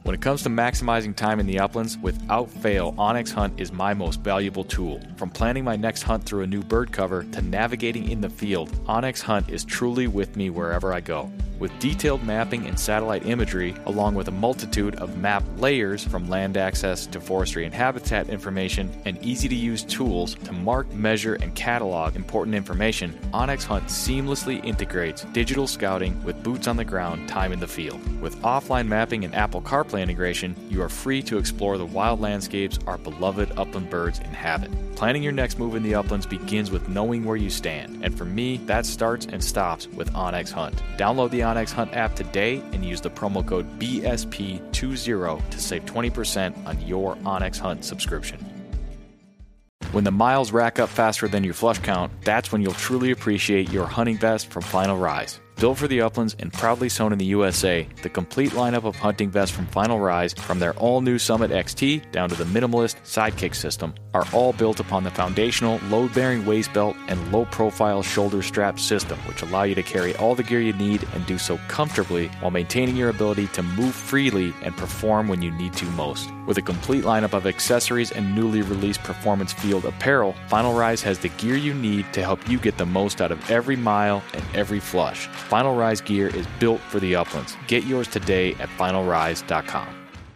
When it comes to maximizing time in the uplands, without fail, onX Hunt is my most valuable tool. From planning my next hunt through a new bird cover to navigating in the field, onX Hunt is truly with me wherever I go. With detailed mapping and satellite imagery, along with a multitude of map layers from land access to forestry and habitat information, and easy-to-use tools to mark, measure, and catalog important information, onX Hunt seamlessly integrates digital scouting with boots on the ground time in the field. With offline mapping and Apple CarPlay integration, you are free to explore the wild landscapes our beloved upland birds inhabit. Planning your next move in the uplands begins with knowing where you stand, and for me, that starts and stops with onX Hunt. Download the onX Hunt app today and use the promo code BSP20 to save 20% on your onX Hunt subscription. When the miles rack up faster than your flush count, that's when you'll truly appreciate your hunting vest from Final Rise. Built for the uplands and proudly sewn in the USA, the complete lineup of hunting vests from Final Rise, from their all-new Summit XT down to the minimalist Sidekick system, are all built upon the foundational load-bearing waist belt and low-profile shoulder strap system, which allow you to carry all the gear you need and do so comfortably while maintaining your ability to move freely and perform when you need to most. With a complete lineup of accessories and newly released performance field apparel, Final Rise has the gear you need to help you get the most out of every mile and every flush. Final Rise gear is built for the uplands. Get yours today at finalrise.com.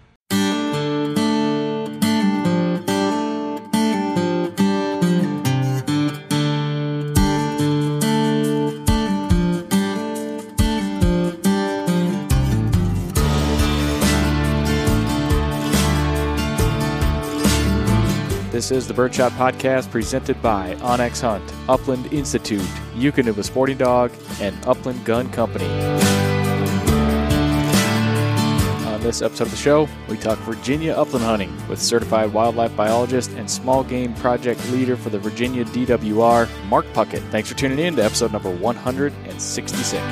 This is the Birdshot Podcast presented by onX Hunt, Upland Institute, Eukanuba Sporting Dog, and Upland Gun Company. On this episode of the show, we talk Virginia upland hunting with certified wildlife biologist and small game project leader for the Virginia DWR, Mark Puckett. Thanks for tuning in to episode number 166.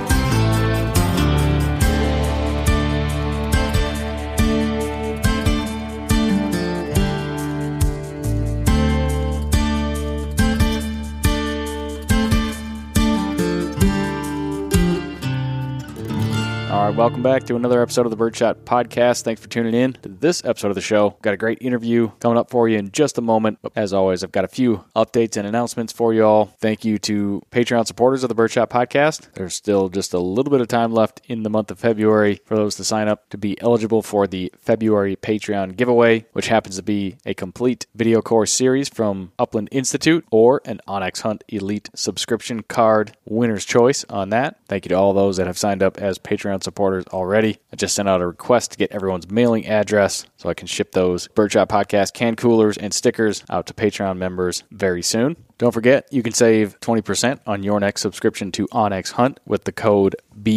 All right, welcome back to another episode of the Birdshot Podcast. Thanks for tuning in to this episode of the show. Got a great interview coming up for you in just a moment. But as always, I've got a few updates and announcements for you all. Thank you to Patreon supporters of the Birdshot Podcast. There's still just a little bit of time left in the month of February for those to sign up to be eligible for the February Patreon giveaway, which happens to be a complete video course series from Upland Institute or an onX Hunt Elite subscription card. Winner's choice on that. Thank you to all those that have signed up as Patreon supporters already. I just sent out a request to get everyone's mailing address so I can ship those Birdshot Podcast can coolers and stickers out to Patreon members very soon. Don't forget, you can save 20% on your next subscription to onX Hunt with the code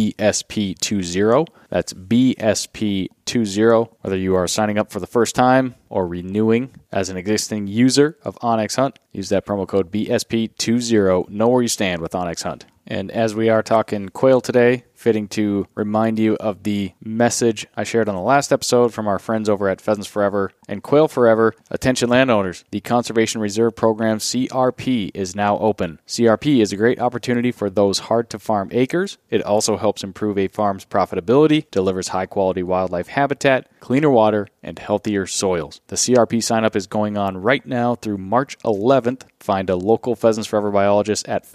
BSP20. That's BSP20, whether you are signing up for the first time or renewing as an existing user of onX Hunt. Use that promo code BSP20. Know where you stand with onX Hunt. And as we are talking quail today, fitting to remind you of the message I shared on the last episode from our friends over at Pheasants Forever and Quail Forever. Attention landowners, the Conservation Reserve Program CRP is now open. CRP is a great opportunity for those hard-to-farm acres. It also helps improve a farm's profitability, delivers high-quality wildlife habitat, cleaner water, and healthier soils. The CRP sign-up is going on right now through March 11th. Find a local Pheasants Forever biologist at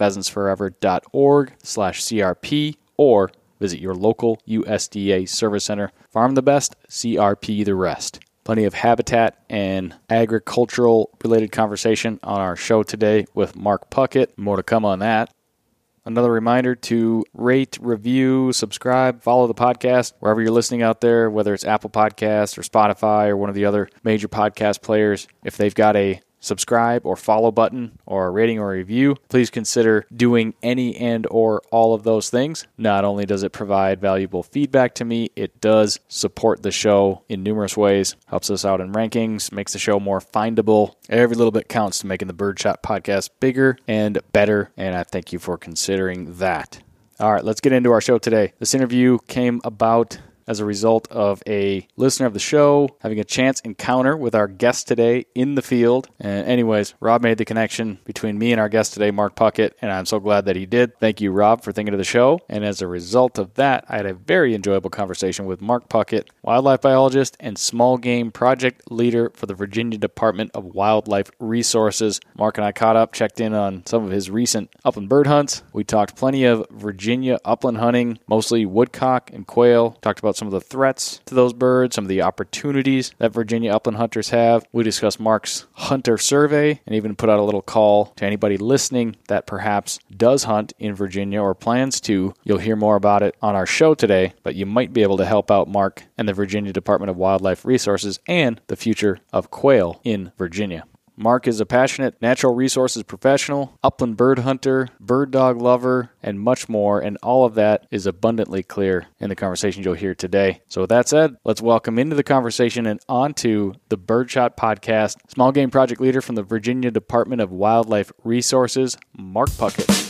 pheasantsforever.org/CRP or visit your local USDA service center. Farm the best, CRP the rest. Plenty of habitat and agricultural-related conversation on our show today with Mark Puckett. More to come on that. Another reminder to rate, review, subscribe, follow the podcast wherever you're listening out there, whether it's Apple Podcasts or Spotify or one of the other major podcast players. If they've got a subscribe or follow button or a rating or a review, please consider doing any and or all of those things. Not only does it provide valuable feedback to me, it does support the show in numerous ways, helps us out in rankings, makes the show more findable. Every little bit counts to making the Birdshot Podcast bigger and better, and I thank you for considering that. All right, let's get into our show today. This interview came about as a result of a listener of the show having a chance encounter with our guest today in the field. And anyways, Rob made the connection between me and our guest today, Mark Puckett, and I'm so glad that he did. Thank you, Rob, for thinking of the show. And as a result of that, I had a very enjoyable conversation with Mark Puckett, wildlife biologist and small game project leader for the Virginia Department of Wildlife Resources. Mark and I caught up, checked in on some of his recent upland bird hunts. We talked plenty of Virginia upland hunting, mostly woodcock and quail. Talked about some of the threats to those birds, some of the opportunities that Virginia upland hunters have. We discussed Mark's hunter survey and even put out a little call to anybody listening that perhaps does hunt in Virginia or plans to. You'll hear more about it on our show today, but you might be able to help out Mark and the Virginia Department of Wildlife Resources and the future of quail in Virginia. Mark is a passionate natural resources professional, upland bird hunter, bird dog lover, and much more, and all of that is abundantly clear in the conversation you'll hear today. So with that said, let's welcome into the conversation and onto the Birdshot Podcast, small game project leader from the Virginia Department of Wildlife Resources, Mark Puckett.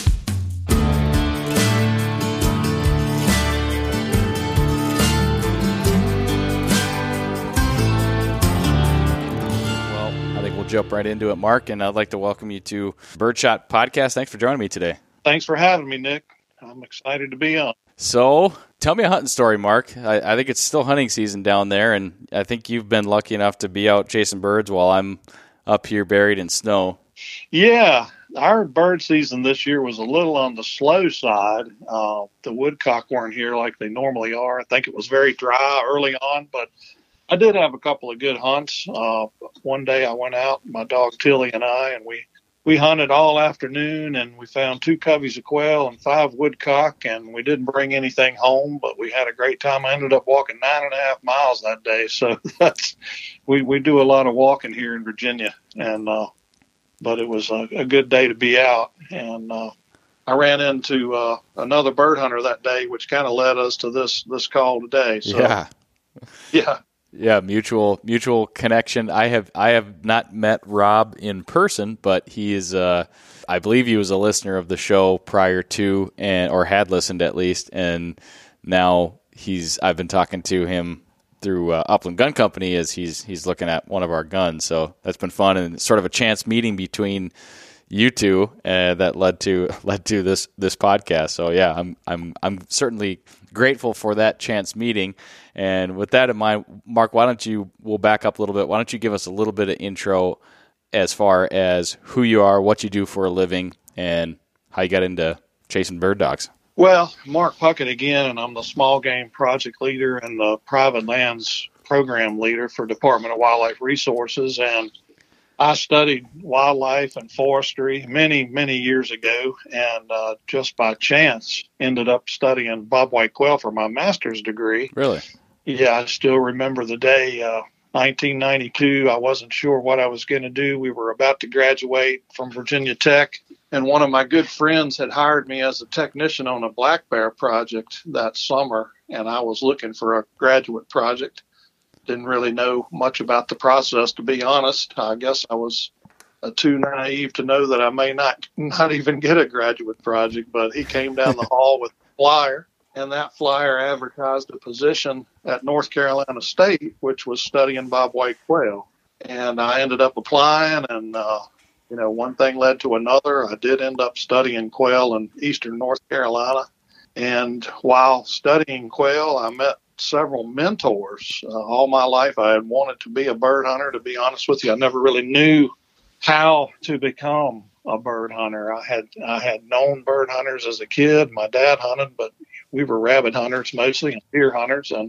Jump right into it, Mark, and I'd like to welcome you to Birdshot Podcast. Thanks for joining me today. Thanks for having me, Nick. I'm excited to be on. So, tell me a hunting story, Mark. I think it's still hunting season down there, and I think you've been lucky enough to be out chasing birds while I'm up here buried in snow. Yeah, our bird season this year was a little on the slow side. The woodcock weren't here like they normally are. I think it was very dry early on, but I did have a couple of good hunts. One day I went out, my dog Tilly and I, and we hunted all afternoon, and we found 2 coveys of quail and 5 woodcock, and we didn't bring anything home, but we had a great time. I ended up walking 9.5 miles that day. So we do a lot of walking here in Virginia, and but it was a good day to be out. And I ran into another bird hunter that day, which kind of led us to this call today. So, yeah. Yeah, mutual connection. I have not met Rob in person, but he is. I believe he was a listener of the show prior to, or had listened at least, and now I've been talking to him through Upland Gun Company as he's looking at one of our guns. So that's been fun, and sort of a chance meeting between you two that led to this podcast. So yeah, I'm certainly grateful for that chance meeting. And with that in mind, Mark, we'll back up a little bit. Why don't you give us a little bit of intro as far as who you are, what you do for a living, and how you got into chasing bird dogs? Well, Mark Puckett again, and I'm the small game project leader and the private lands program leader for Department of Wildlife Resources. And I studied wildlife and forestry many, many years ago, and just by chance ended up studying bobwhite quail for my master's degree. Really? Yeah, I still remember the day, 1992. I wasn't sure what I was going to do. We were about to graduate from Virginia Tech, and one of my good friends had hired me as a technician on a black bear project that summer, and I was looking for a graduate project. Didn't really know much about the process, to be honest. I guess I was too naive to know that I may not even get a graduate project, but he came down the hall with a flyer, and that flyer advertised a position at North Carolina State, which was studying bobwhite quail. And I ended up applying, and one thing led to another. I did end up studying quail in eastern North Carolina. And while studying quail, I met several mentors. All my life I had wanted to be a bird hunter. To be honest with you, I never really knew how to become a bird hunter. I had known bird hunters as a kid. My dad hunted, but we were rabbit hunters mostly and deer hunters, and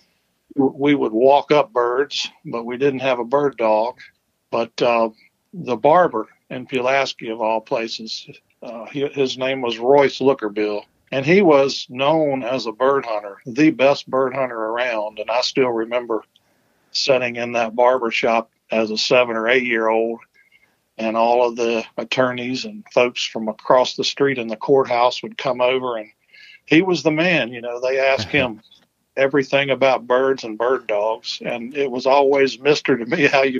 we would walk up birds, but we didn't have a bird dog. But the barber in Pulaski, of all places, his name was Royce Lookerbill. And he was known as a bird hunter, the best bird hunter around. And I still remember sitting in that barber shop as a 7 or 8 year old, and all of the attorneys and folks from across the street in the courthouse would come over, and he was the man. They asked him everything about birds and bird dogs. And it was always a mystery to me how you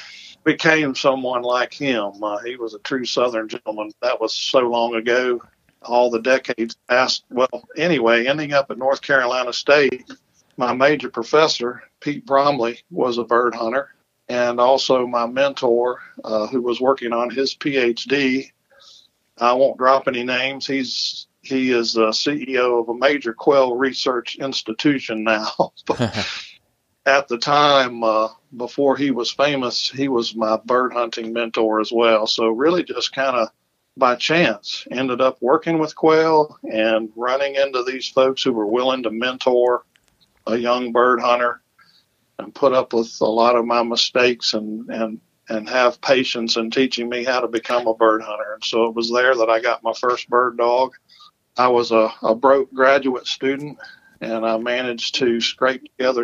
became someone like him. He was a true Southern gentleman. That was so long ago. all the decades past. Well, anyway, ending up at North Carolina State, my major professor, Pete Bromley, was a bird hunter, and also my mentor, who was working on his PhD. I won't drop any names. He is the CEO of a major quail research institution now. But at the time, before he was famous, he was my bird hunting mentor as well. So really just kind of by chance ended up working with quail and running into these folks who were willing to mentor a young bird hunter and put up with a lot of my mistakes and have patience in teaching me how to become a bird hunter. And so it was there that I got my first bird dog. I was a broke graduate student, and I managed to scrape together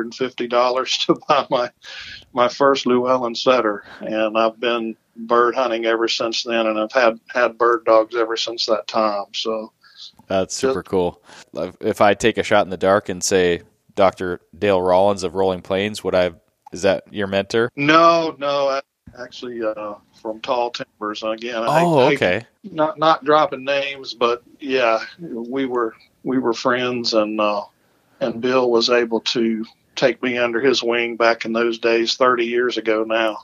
$250 to buy my first Llewellyn setter. And I've been bird hunting ever since then, and I've had bird dogs ever since that time. So that's super cool. If I take a shot in the dark and say Dr. Dale Rollins of Rolling Plains, is that your mentor? No, actually from Tall Timbers. Again, okay. Not dropping names, but yeah, we were friends, and Bill was able to take me under his wing back in those days, 30 years ago now,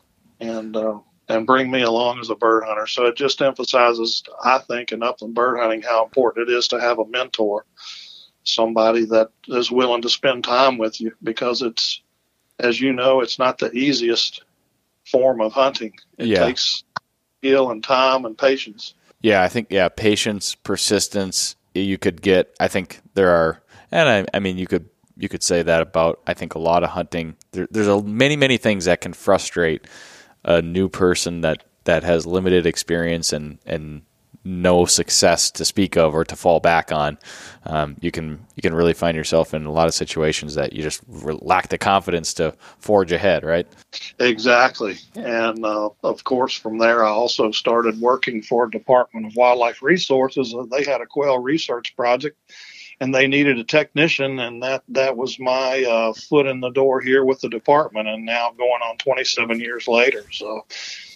and bring me along as a bird hunter. So it just emphasizes, I think, in upland bird hunting, how important it is to have a mentor, somebody that is willing to spend time with you, because it's, as you know, it's not the easiest form of hunting. It takes skill and time and patience. Yeah, I think, patience, persistence, you could get, I think there are, and I mean, you could say that about, I think, a lot of hunting. There's many things that can frustrate a new person that has limited experience and no success to speak of or to fall back on. You can really find yourself in a lot of situations that you just lack the confidence to forge ahead, right? Exactly. And of course, from there, I also started working for Department of Wildlife Resources. They had a quail research project, and they needed a technician, and that was my foot in the door here with the department, and now going on 27 years later. So,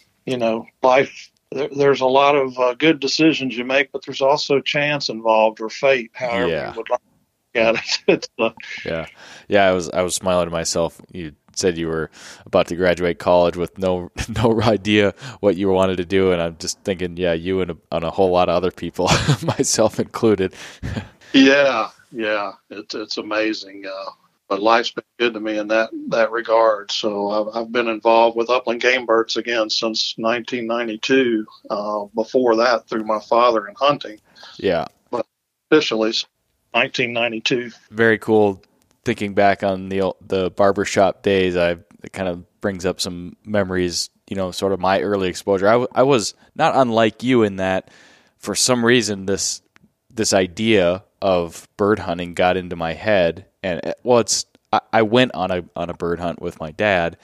life, there's a lot of good decisions you make, but there's also chance involved, or fate, however you would like to look at it. I was smiling to myself. You said you were about to graduate college with no idea what you wanted to do, and I'm just thinking, you and a whole lot of other people, myself included. Yeah, it's amazing. But life's been good to me in that regard. So I've been involved with upland game birds again since 1992. Before that, through my father in hunting. Yeah. But officially, 1992. Very cool. Thinking back on the barbershop days, it kind of brings up some memories. Sort of my early exposure. I was not unlike you in that, for some reason, this idea of bird hunting got into my head, and I went on a bird hunt with my dad,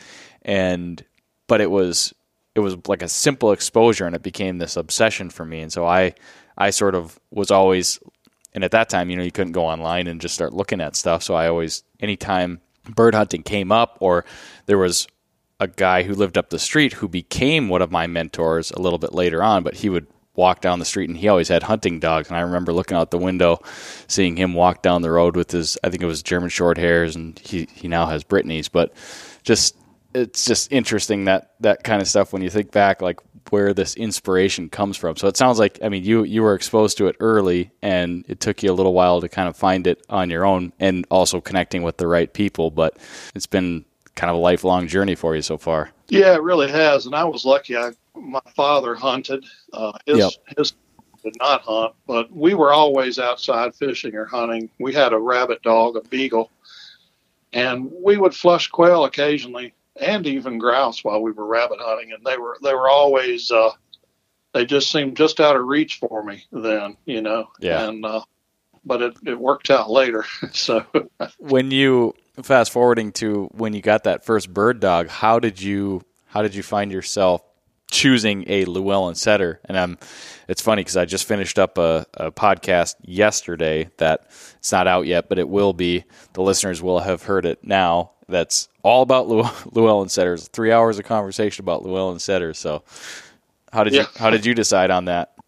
but it was like a simple exposure, and it became this obsession for me. And so I sort of was always, and at that time, you couldn't go online and just start looking at stuff. So I always, anytime bird hunting came up, or there was a guy who lived up the street who became one of my mentors a little bit later on, but he would walk down the street, and he always had hunting dogs. And I remember looking out the window, seeing him walk down the road with his, I think it was German short hairs, and he now has Brittany's. But it's just interesting that kind of stuff when you think back, like where this inspiration comes from. So it sounds like, I mean, you were exposed to it early, and it took you a little while to kind of find it on your own, and also connecting with the right people. But it's been kind of a lifelong journey for you so far. Yeah, it really has. And I was lucky. My father hunted. His did not hunt, but we were always outside fishing or hunting. We had a rabbit dog, a beagle, and we would flush quail occasionally, and even grouse while we were rabbit hunting. And they were always they just seemed just out of reach for me then, Yeah. And but it worked out later. So when you fast forwarding to when you got that first bird dog, how did you find yourself choosing a Llewellyn setter? And it's funny because I just finished up a podcast yesterday that it's not out yet, but it will be. The listeners will have heard it now. That's all about Llewellyn setters. 3 hours of conversation about Llewellyn setters. So how did you decide on that?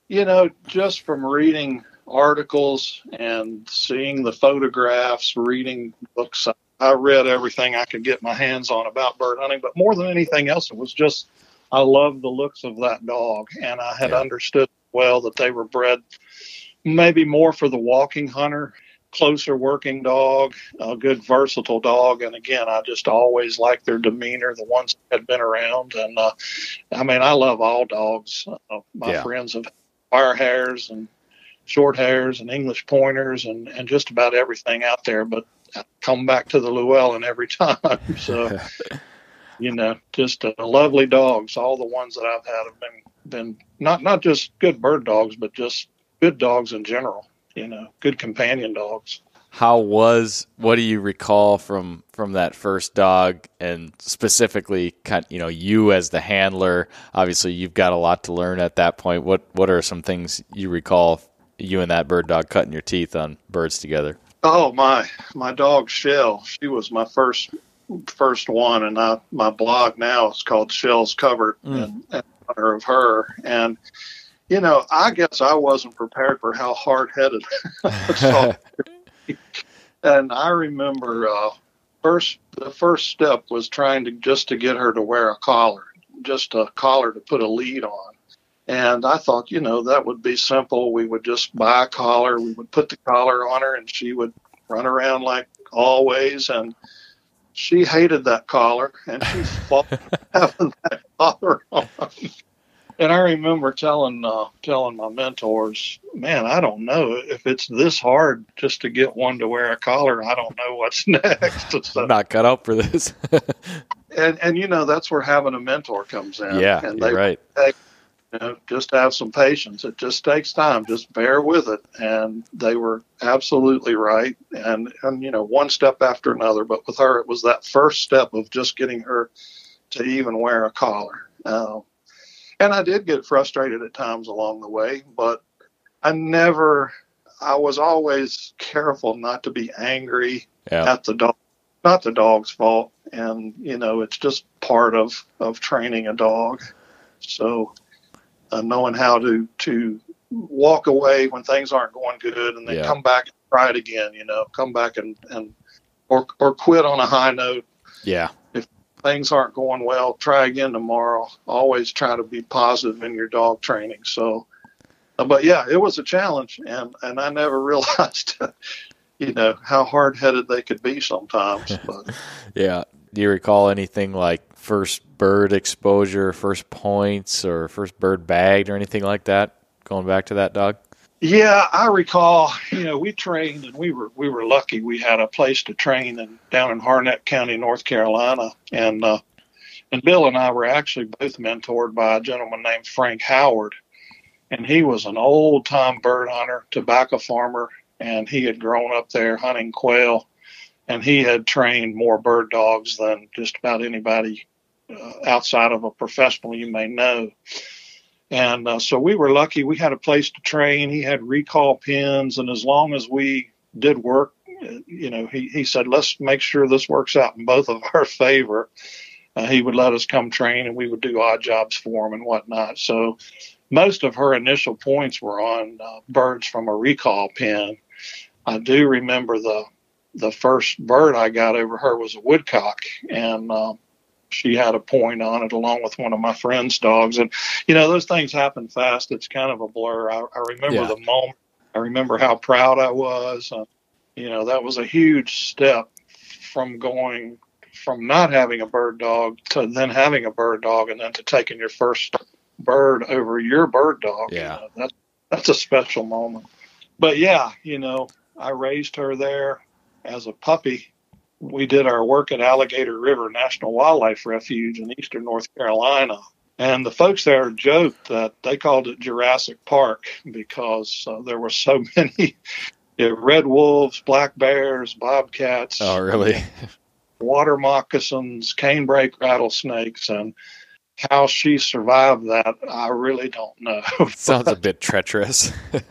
Just from reading articles and seeing the photographs, reading books, I read everything I could get my hands on about bird hunting. But more than anything else, it was just I loved the looks of that dog, and I had understood well that they were bred maybe more for the walking hunter, closer working dog, a good versatile dog. And again, I just always liked their demeanor, the ones that had been around. And I love all dogs. My friends have wire hairs and short hairs and English pointers and just about everything out there. But I come back to the Llewellyn every time. So, just lovely dogs. All the ones that I've had have been not just good bird dogs, but just good dogs in general, good companion dogs. What do you recall from that first dog, and specifically, you as the handler? Obviously, you've got a lot to learn at that point. What are some things you recall you and that bird dog cutting your teeth on birds together? Oh, my dog Shell, she was my first one, and my blog now is called Shell's Covered in honor of her. And I guess I wasn't prepared for how hard-headed and I remember the first step was trying to get her to wear a collar, just a collar to put a lead on. And I thought, that would be simple. We would just buy a collar. We would put the collar on her, and she would run around like always. And she hated that collar, and she fought having that collar on. And I remember telling my mentors, man, I don't know if it's this hard just to get one to wear a collar. I don't know what's next. So, I'm not cut out for this. and that's where having a mentor comes in. Yeah, and you're right. Just have some patience. It just takes time. Just bear with it. And they were absolutely right. And one step after another. But with her, it was that first step of just getting her to even wear a collar. And I did get frustrated at times along the way, but I was always careful not to be angry at the dog, not the dog's fault. And, it's just part of training a dog. So knowing how to walk away when things aren't going good and then come back and try it again, come back or quit on a high note. Yeah. Things aren't going well, try again tomorrow. Always try to be positive in your dog training. So, but yeah, it was a challenge, and I never realized, how hard-headed they could be sometimes. But yeah. Do you recall anything like first bird exposure, first points, or first bird bagged or anything like that, going back to that dog? Yeah, I recall, we trained, and we were lucky. We had a place to train down in Harnett County, North Carolina. And Bill and I were actually both mentored by a gentleman named Frank Howard. And he was an old-time bird hunter, tobacco farmer, and he had grown up there hunting quail. And he had trained more bird dogs than just about anybody outside of a professional you may know. And so we were lucky. We had a place to train. He had recall pins. And as long as we did work, he said, let's make sure this works out in both of our favor. He would let us come train, and we would do odd jobs for him and whatnot. So most of her initial points were on birds from a recall pin. I do remember the first bird I got over her was a woodcock, and she had a point on it along with one of my friend's dogs. And, those things happen fast. It's kind of a blur. I remember the moment. I remember how proud I was. That was a huge step from going from not having a bird dog to then having a bird dog, and then to taking your first bird over your bird dog. Yeah. That's a special moment. But yeah, I raised her there as a puppy. We did our work at Alligator River National Wildlife Refuge in eastern North Carolina. And the folks there joked that they called it Jurassic Park because there were so many red wolves, black bears, bobcats. Oh, really? Water moccasins, canebrake rattlesnakes, and how she survived that, I really don't know. Sounds a bit treacherous.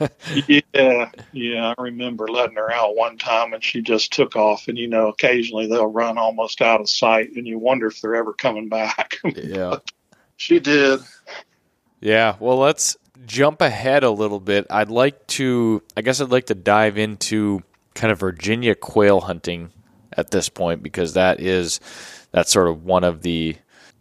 Yeah. I remember letting her out one time, and she just took off. And, occasionally they'll run almost out of sight, and you wonder if they're ever coming back. Yeah. She did. Yeah. Well, let's jump ahead a little bit, I'd like to dive into kind of Virginia quail hunting at this point, because that's sort of one of the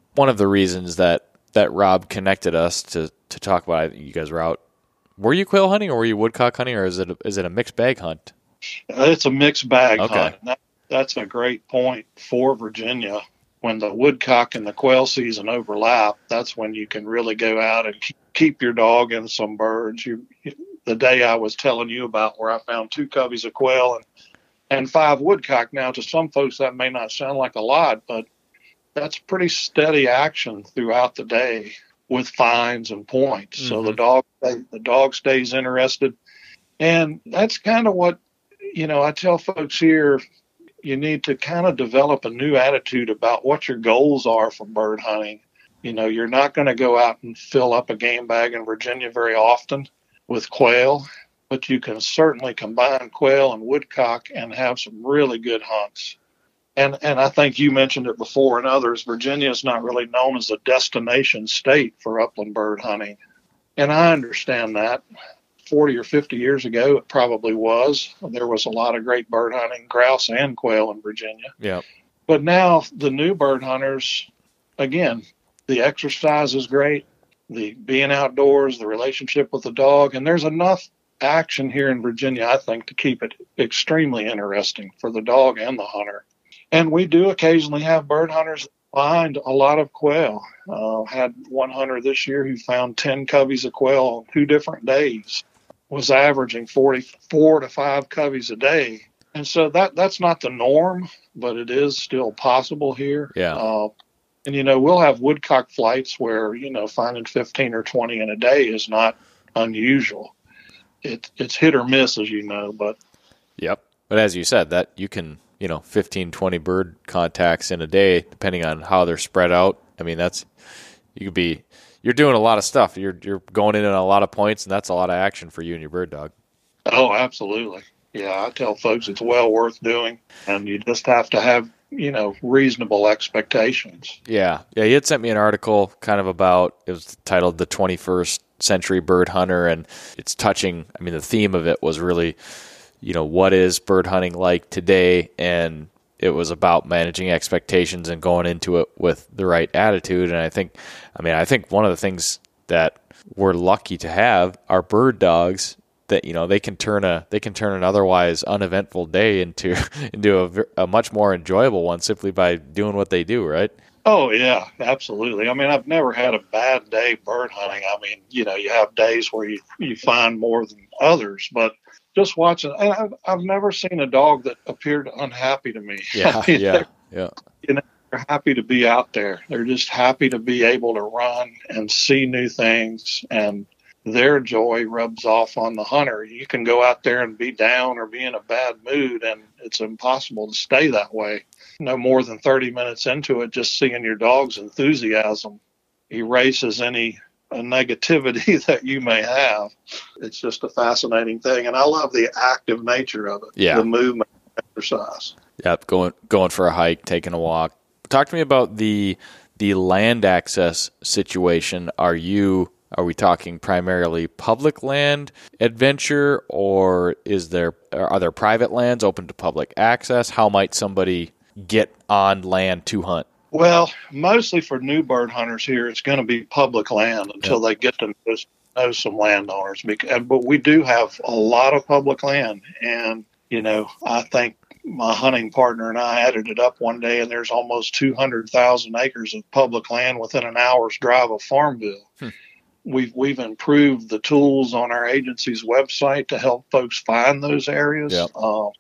reasons that Rob connected us to talk about it. You guys were out. Were you quail hunting or were you woodcock hunting, or is it a mixed bag hunt? It's a mixed bag Okay. hunt. That's a great point for Virginia. When the woodcock and the quail season overlap, that's when you can really go out and keep your dog and some birds. The day I was telling you about where I found 2 coveys of quail and 5 woodcock. Now, to some folks, that may not sound like a lot, but that's pretty steady action throughout the day with finds and points. Mm-hmm. So the dog stays interested. And that's kind of what, I tell folks here, you need to kind of develop a new attitude about what your goals are for bird hunting. You're not going to go out and fill up a game bag in Virginia very often with quail, but you can certainly combine quail and woodcock and have some really good hunts. And I think you mentioned it before and others, Virginia is not really known as a destination state for upland bird hunting. And I understand that. 40 or 50 years ago, it probably was. There was a lot of great bird hunting, grouse and quail in Virginia. Yeah. But now the new bird hunters, again, the exercise is great, the being outdoors, the relationship with the dog, and there's enough action here in Virginia, I think, to keep it extremely interesting for the dog and the hunter. And we do occasionally have bird hunters find a lot of quail. Had one hunter this year who found 10 coveys of quail on 2 different days. Was averaging 4 to 5 coveys a day. And so that's not the norm, but it is still possible here. Yeah. And, we'll have woodcock flights where, finding 15 or 20 in a day is not unusual. It's hit or miss, as you know, but. Yep. But as you said, that you can, 15, 20 bird contacts in a day, depending on how they're spread out. I mean, you're doing a lot of stuff. You're going in on a lot of points, and that's a lot of action for you and your bird dog. Oh, absolutely. Yeah, I tell folks it's well worth doing, and you just have to have, reasonable expectations. Yeah. Yeah, you had sent me an article kind of about, it was titled The 21st Century Bird Hunter, and it's touching, the theme of it was really, what is bird hunting like today? And it was about managing expectations and going into it with the right attitude. And I think one of the things that we're lucky to have are bird dogs that, they can turn an otherwise uneventful day into a much more enjoyable one simply by doing what they do, right? Oh, yeah, absolutely. I've never had a bad day bird hunting. You have days where you find more than others, but just watching, and I've never seen a dog that appeared unhappy to me. Yeah, yeah. They're happy to be out there. They're just happy to be able to run and see new things, and their joy rubs off on the hunter. You can go out there and be down or be in a bad mood, and it's impossible to stay that way. No more than 30 minutes into it, just seeing your dog's enthusiasm erases any negativity that you may have. It's just a fascinating thing, and I love the active nature of it. Yeah, the movement, exercise. Yep, going for a hike, taking a walk. Talk to me about the land access situation. Are we talking primarily public land adventure, or are there private lands open to public access? How might somebody get on land to hunt? Well, mostly for new bird hunters here, it's going to be public land until they get to know some landowners. But we do have a lot of public land. And, I think my hunting partner and I added it up one day, and there's almost 200,000 acres of public land within an hour's drive of Farmville. We've improved the tools on our agency's website to help folks find those areas. Yep.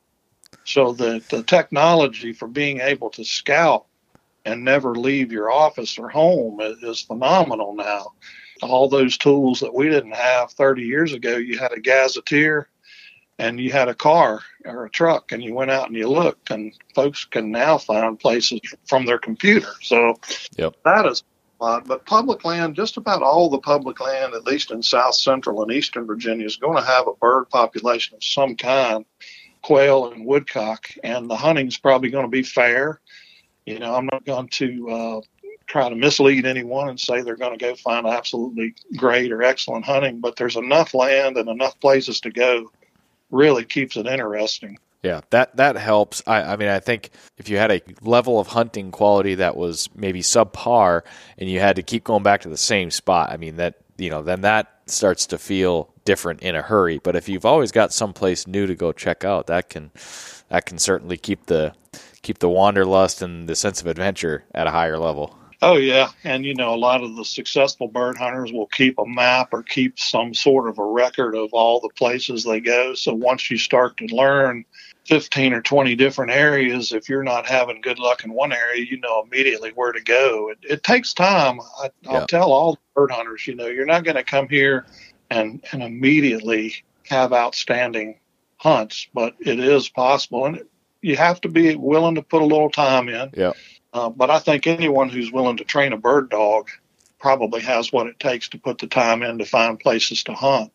So the technology for being able to scout and never leave your office or home is phenomenal now. All those tools that we didn't have 30 years ago, you had a gazetteer and you had a car or a truck, and you went out and you looked, and folks can now find places from their computer. So that is a lot. But public land, just about all the public land, at least in South Central and Eastern Virginia, is going to have a bird population of some kind, quail and woodcock, and the hunting's probably going to be fair. I'm not going to try to mislead anyone and say they're going to go find absolutely great or excellent hunting, but there's enough land and enough places to go, really keeps it interesting. Yeah, that helps. I mean, I think if you had a level of hunting quality that was maybe subpar and you had to keep going back to the same spot, I mean, that, then that starts to feel different in a hurry. But if you've always got someplace new to go check out, that can certainly keep the wanderlust and the sense of adventure at a higher level. Oh, yeah. And, a lot of the successful bird hunters will keep a map or keep some sort of a record of all the places they go. So once you start to learn 15 or 20 different areas, if you're not having good luck in one area, you know immediately where to go. It takes time. I'll tell all the bird hunters, you're not going to come here and immediately have outstanding hunts, but it is possible. And you have to be willing to put a little time in. Yeah. But I think anyone who's willing to train a bird dog probably has what it takes to put the time in to find places to hunt.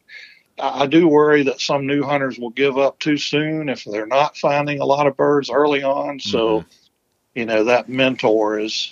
I do worry that some new hunters will give up too soon if they're not finding a lot of birds early on. So, that mentor is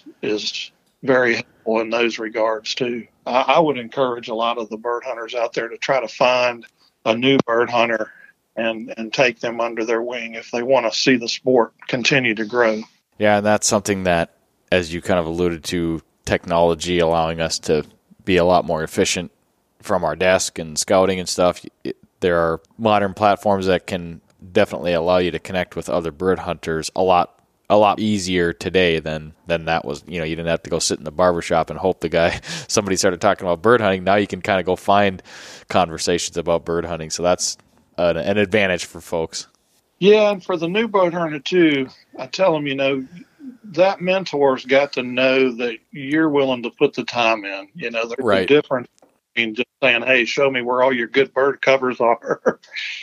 very helpful in those regards too. I would encourage a lot of the bird hunters out there to try to find a new bird hunter and take them under their wing if they want to see the sport continue to grow. Yeah, and that's something that, as you kind of alluded to, technology allowing us to be a lot more efficient from our desk and scouting and stuff. There are modern platforms that can definitely allow you to connect with other bird hunters a lot easier today than that was. You didn't have to go sit in the barbershop and hope somebody started talking about bird hunting. Now you can kind of go find conversations about bird hunting. So that's an advantage for folks. Yeah, and for the new bird hunter too, I tell them, that mentor's got to know that you're willing to put the time in. There's a difference between just saying, "Hey, show me where all your good bird covers are,"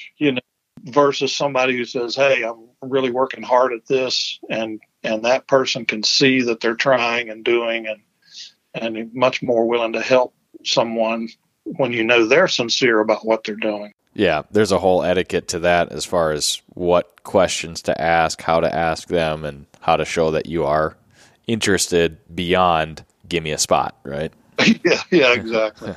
versus somebody who says, "Hey, I'm really working hard at this," and that person can see that they're trying and doing and much more willing to help someone when they're sincere about what they're doing. Yeah, there's a whole etiquette to that as far as what questions to ask, how to ask them, and how to show that you are interested beyond give me a spot, right? Yeah, exactly.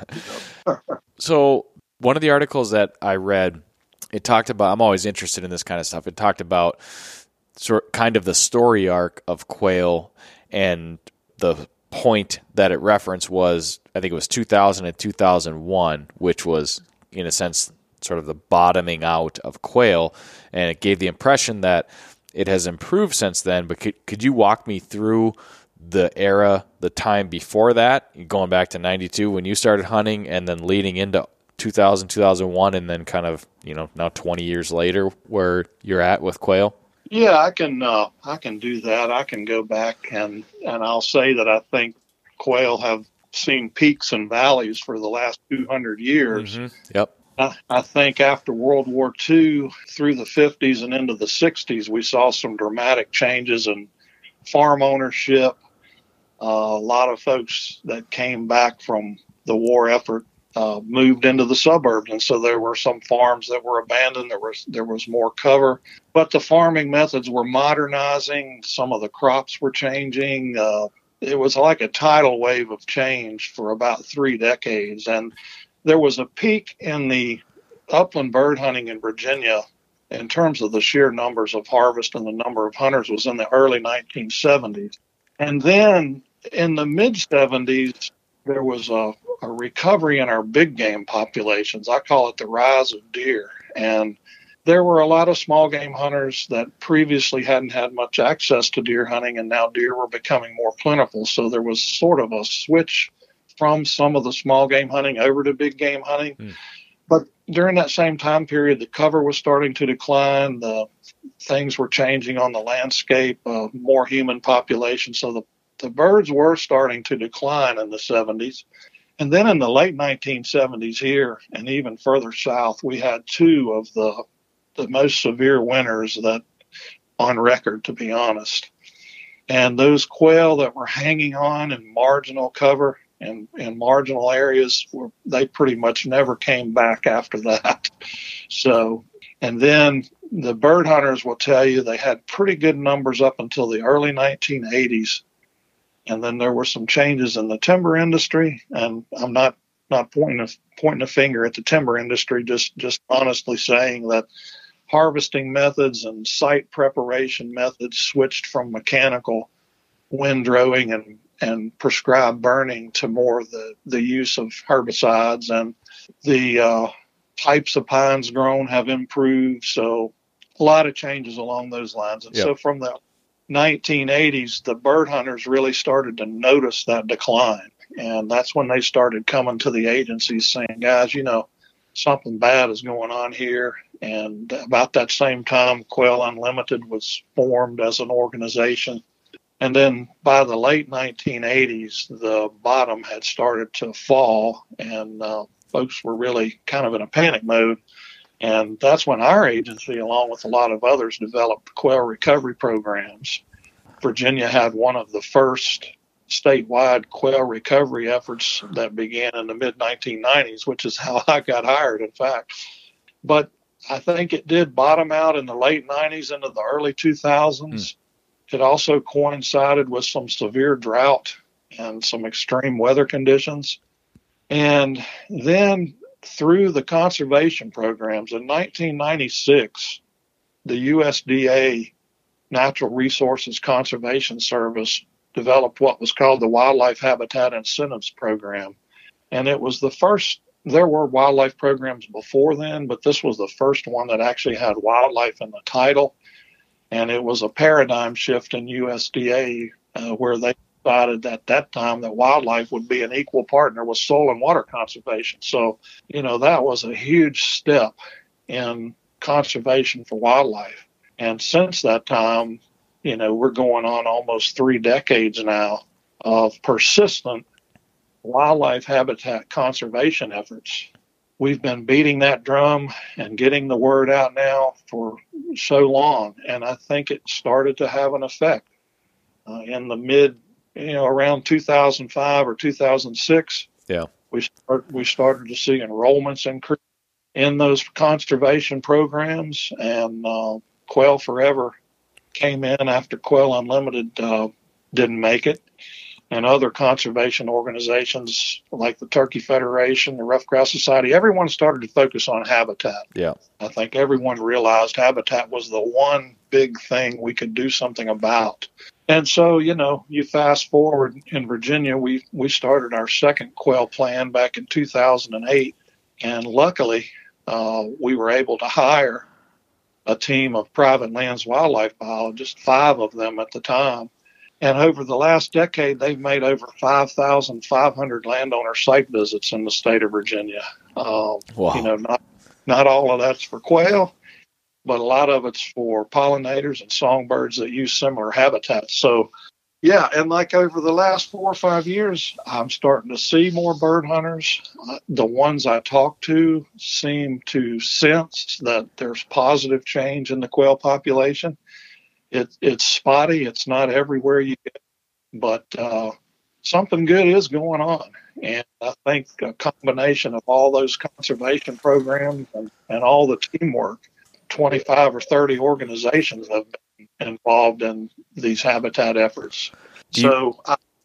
So one of the articles that I read, it talked about, I'm always interested in this kind of stuff. It talked about kind of the story arc of quail, and the point that it referenced was, I think it was 2000 and 2001, which was, in a sense, sort of the bottoming out of quail, and it gave the impression that it has improved since then. But could you walk me through the time before that, going back to 92 when you started hunting, and then leading into 2000, 2001, and then kind of, now 20 years later where you're at with quail? Yeah, I can do that. I can go back and I'll say that I think quail have seen peaks and valleys for the last 200 years. Mm-hmm. Yep. I think after World War II, through the 50s and into the 60s, we saw some dramatic changes in farm ownership. A lot of folks that came back from the war effort moved into the suburbs, and so there were some farms that were abandoned. There was more cover, but the farming methods were modernizing. Some of the crops were changing. It was like a tidal wave of change for about 3 decades, and there was a peak in the upland bird hunting in Virginia in terms of the sheer numbers of harvest and the number of hunters was in the early 1970s. And then in the mid-70s, there was a recovery in our big game populations. I call it the rise of deer. And there were a lot of small game hunters that previously hadn't had much access to deer hunting, and now deer were becoming more plentiful. So there was sort of a switch from some of the small game hunting over to big game hunting. But during that same time period, the cover was starting to decline. Things were changing on the landscape, more human population. So the birds were starting to decline in the 70s. And then in the late 1970s here, and even further south, we had 2 of the most severe winters that on record, to be honest. And those quail that were hanging on in marginal cover and in marginal areas, they pretty much never came back after that. So, and then the bird hunters will tell you they had pretty good numbers up until the early 1980s. And then there were some changes in the timber industry, and I'm not pointing a finger at the timber industry, just honestly saying that harvesting methods and site preparation methods switched from mechanical windrowing and prescribed burning to more the use of herbicides, and the types of pines grown have improved. So a lot of changes along those lines. And so from the 1980s, the bird hunters really started to notice that decline. And that's when they started coming to the agencies saying, guys, something bad is going on here. And about that same time, Quail Unlimited was formed as an organization. And then by the late 1980s, the bottom had started to fall, and folks were really kind of in a panic mode. And that's when our agency, along with a lot of others, developed quail recovery programs. Virginia had one of the first statewide quail recovery efforts that began in the mid-1990s, which is how I got hired, in fact. But I think it did bottom out in the late 90s into the early 2000s. It also coincided with some severe drought and some extreme weather conditions. And then through the conservation programs in 1996, the USDA Natural Resources Conservation Service developed what was called the Wildlife Habitat Incentives Program. And it was the first. There were wildlife programs before then, but this was the first one that actually had wildlife in the title. And it was a paradigm shift in USDA where they decided at that time that wildlife would be an equal partner with soil and water conservation. So, that was a huge step in conservation for wildlife. And since that time, we're going on almost 3 decades now of persistent wildlife habitat conservation efforts. We've been beating that drum and getting the word out now for so long, and I think it started to have an effect. In the around 2005 or 2006, we started to see enrollments increase in those conservation programs, and Quail Forever came in after Quail Unlimited didn't make it. And other conservation organizations like the Turkey Federation, the Ruffed Grouse Society, everyone started to focus on habitat. Yeah. I think everyone realized habitat was the one big thing we could do something about. And so, you fast forward in Virginia, we started our second quail plan back in 2008. And luckily, we were able to hire a team of private lands wildlife biologists, 5 of them at the time. And over the last decade, they've made over 5,500 landowner site visits in the state of Virginia. Wow. Not all of that's for quail, but a lot of it's for pollinators and songbirds that use similar habitats. So, yeah, and like over the last 4 or 5 years, I'm starting to see more bird hunters. The ones I talk to seem to sense that there's positive change in the quail population. It's spotty. It's not everywhere you get, but something good is going on. And I think a combination of all those conservation programs and all the teamwork, 25 or 30 organizations have been involved in these habitat efforts. Go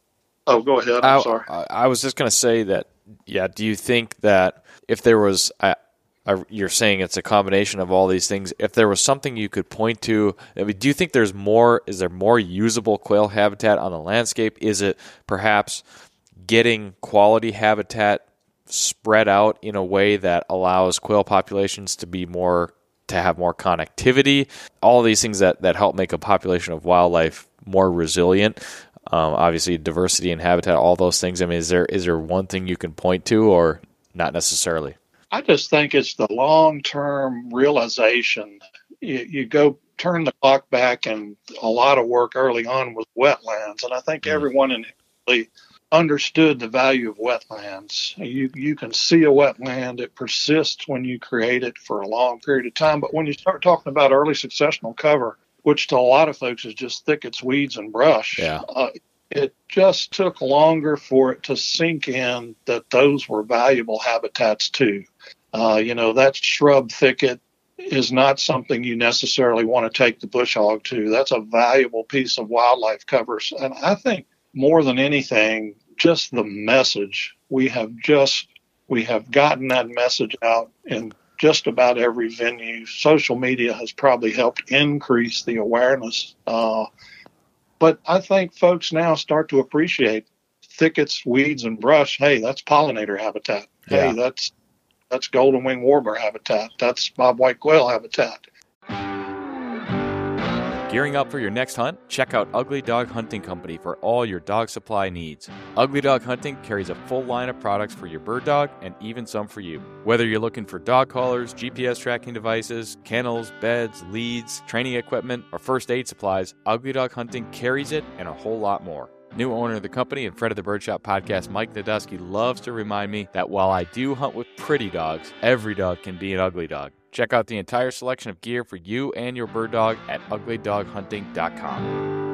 ahead. I'm sorry. I was just going to say that, do you think that if there was you're saying it's a combination of all these things. If there was something you could point to, do you think there's more? Is there more usable quail habitat on the landscape? Is it perhaps getting quality habitat spread out in a way that allows quail populations to have more connectivity? All these things that help make a population of wildlife more resilient. Obviously, diversity and habitat, all those things. I mean, is there one thing you can point to, or not necessarily? I just think it's the long-term realization. You go turn the clock back, and a lot of work early on was wetlands. And I think everyone initially understood the value of wetlands. You can see a wetland. It persists when you create it for a long period of time. But when you start talking about early successional cover, which to a lot of folks is just thickets, weeds, and brush, it just took longer for it to sink in that those were valuable habitats too. That shrub thicket is not something you necessarily want to take the bush hog to. That's a valuable piece of wildlife cover. And I think more than anything, just the message. We have gotten that message out in just about every venue. Social media has probably helped increase the awareness. But I think folks now start to appreciate thickets, weeds, and brush. Hey, that's pollinator habitat. Yeah. Hey, that's golden wing warbler habitat. That's bobwhite quail habitat. Gearing up for your next hunt? Check out Ugly Dog Hunting Company for all your dog supply needs. Ugly Dog Hunting carries a full line of products for your bird dog and even some for you. Whether you're looking for dog collars, GPS tracking devices, kennels, beds, leads, training equipment, or first aid supplies, Ugly Dog Hunting carries it and a whole lot more. New owner of the company and friend of the Birdshot podcast, Mike Nadusky, loves to remind me that while I do hunt with pretty dogs, every dog can be an ugly dog. Check out the entire selection of gear for you and your bird dog at uglydoghunting.com.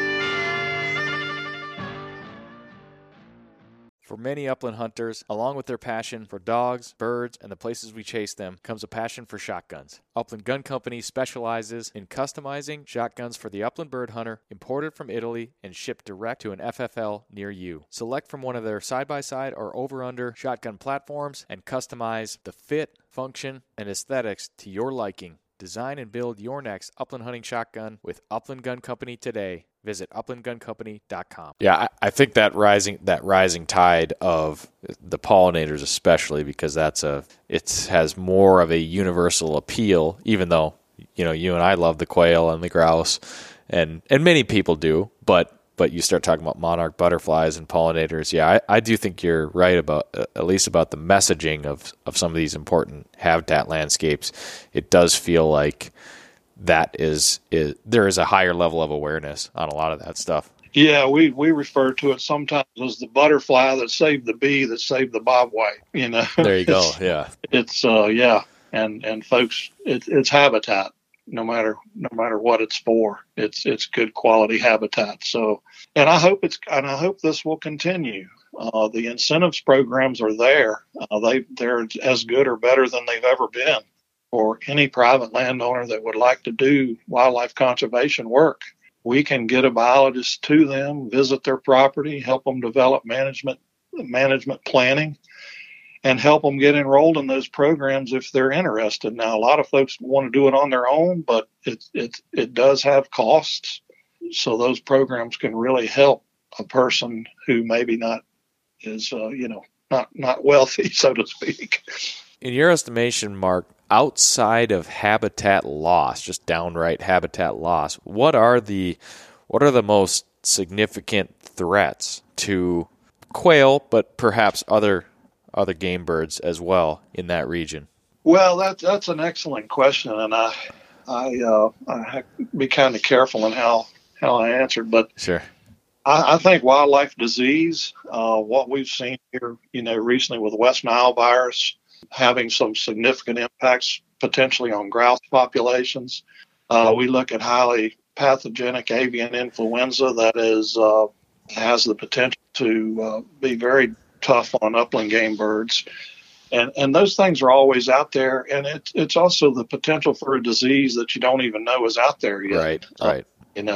For many upland hunters, along with their passion for dogs, birds, and the places we chase them, comes a passion for shotguns. Upland Gun Company specializes in customizing shotguns for the upland bird hunter, imported from Italy and shipped direct to an FFL near you. Select from one of their side-by-side or over-under shotgun platforms and customize the fit, function, and aesthetics to your liking. Design and build your next upland hunting shotgun with Upland Gun Company today. Visit uplandguncompany.com. Yeah, I think that rising tide of the pollinators, especially because it has more of a universal appeal. Even though you and I love the quail and the grouse, and many people do, but you start talking about monarch butterflies and pollinators. Yeah, I do think you're right about at least about the messaging of some of these important habitat landscapes. It does feel like there is a higher level of awareness on a lot of that stuff. Yeah, we refer to it sometimes as the butterfly that saved the bee that saved the bobwhite. There you go. Yeah, it's and folks, it's habitat. No matter what it's for, it's good quality habitat. So, and I hope this will continue. The incentives programs are there. They're as good or better than they've ever been for any private landowner that would like to do wildlife conservation work. We can get a biologist to them, visit their property, help them develop management planning, and help them get enrolled in those programs if they're interested. Now, a lot of folks want to do it on their own, but it does have costs. So those programs can really help a person who maybe not is not wealthy, so to speak. In your estimation, Mark, outside of habitat loss, just downright habitat loss, what are the most significant threats to quail, but perhaps other game birds as well in that region? Well, that's an excellent question, and I have to be kind of careful in how I answered, but sure. I think wildlife disease, what we've seen here, recently with West Nile virus, having some significant impacts potentially on grouse populations. We look at highly pathogenic avian influenza that has the potential to be very tough on upland game birds. And those things are always out there. And it's also the potential for a disease that you don't even know is out there yet. Right.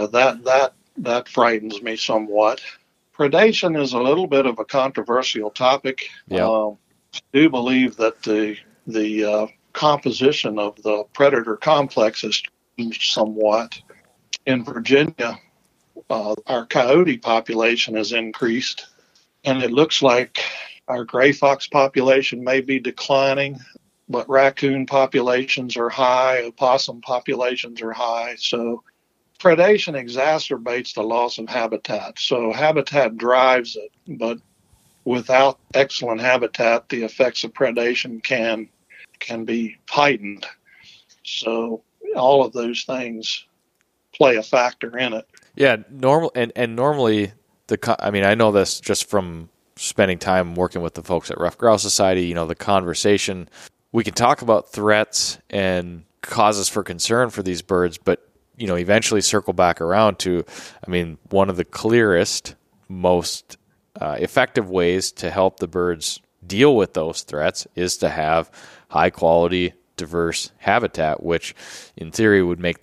That frightens me somewhat. Predation is a little bit of a controversial topic. Yeah. I do believe that the composition of the predator complex has changed somewhat. In Virginia, our coyote population has increased, and it looks like our gray fox population may be declining, but raccoon populations are high, opossum populations are high. So predation exacerbates the loss of habitat. So habitat drives it, but without excellent habitat, the effects of predation can be heightened. So all of those things play a factor in it. Yeah, normally I know this just from spending time working with the folks at Rough Grouse Society. The conversation, we can talk about threats and causes for concern for these birds, but eventually circle back around to, one of the clearest, most effective ways to help the birds deal with those threats is to have high quality, diverse habitat, which in theory would make them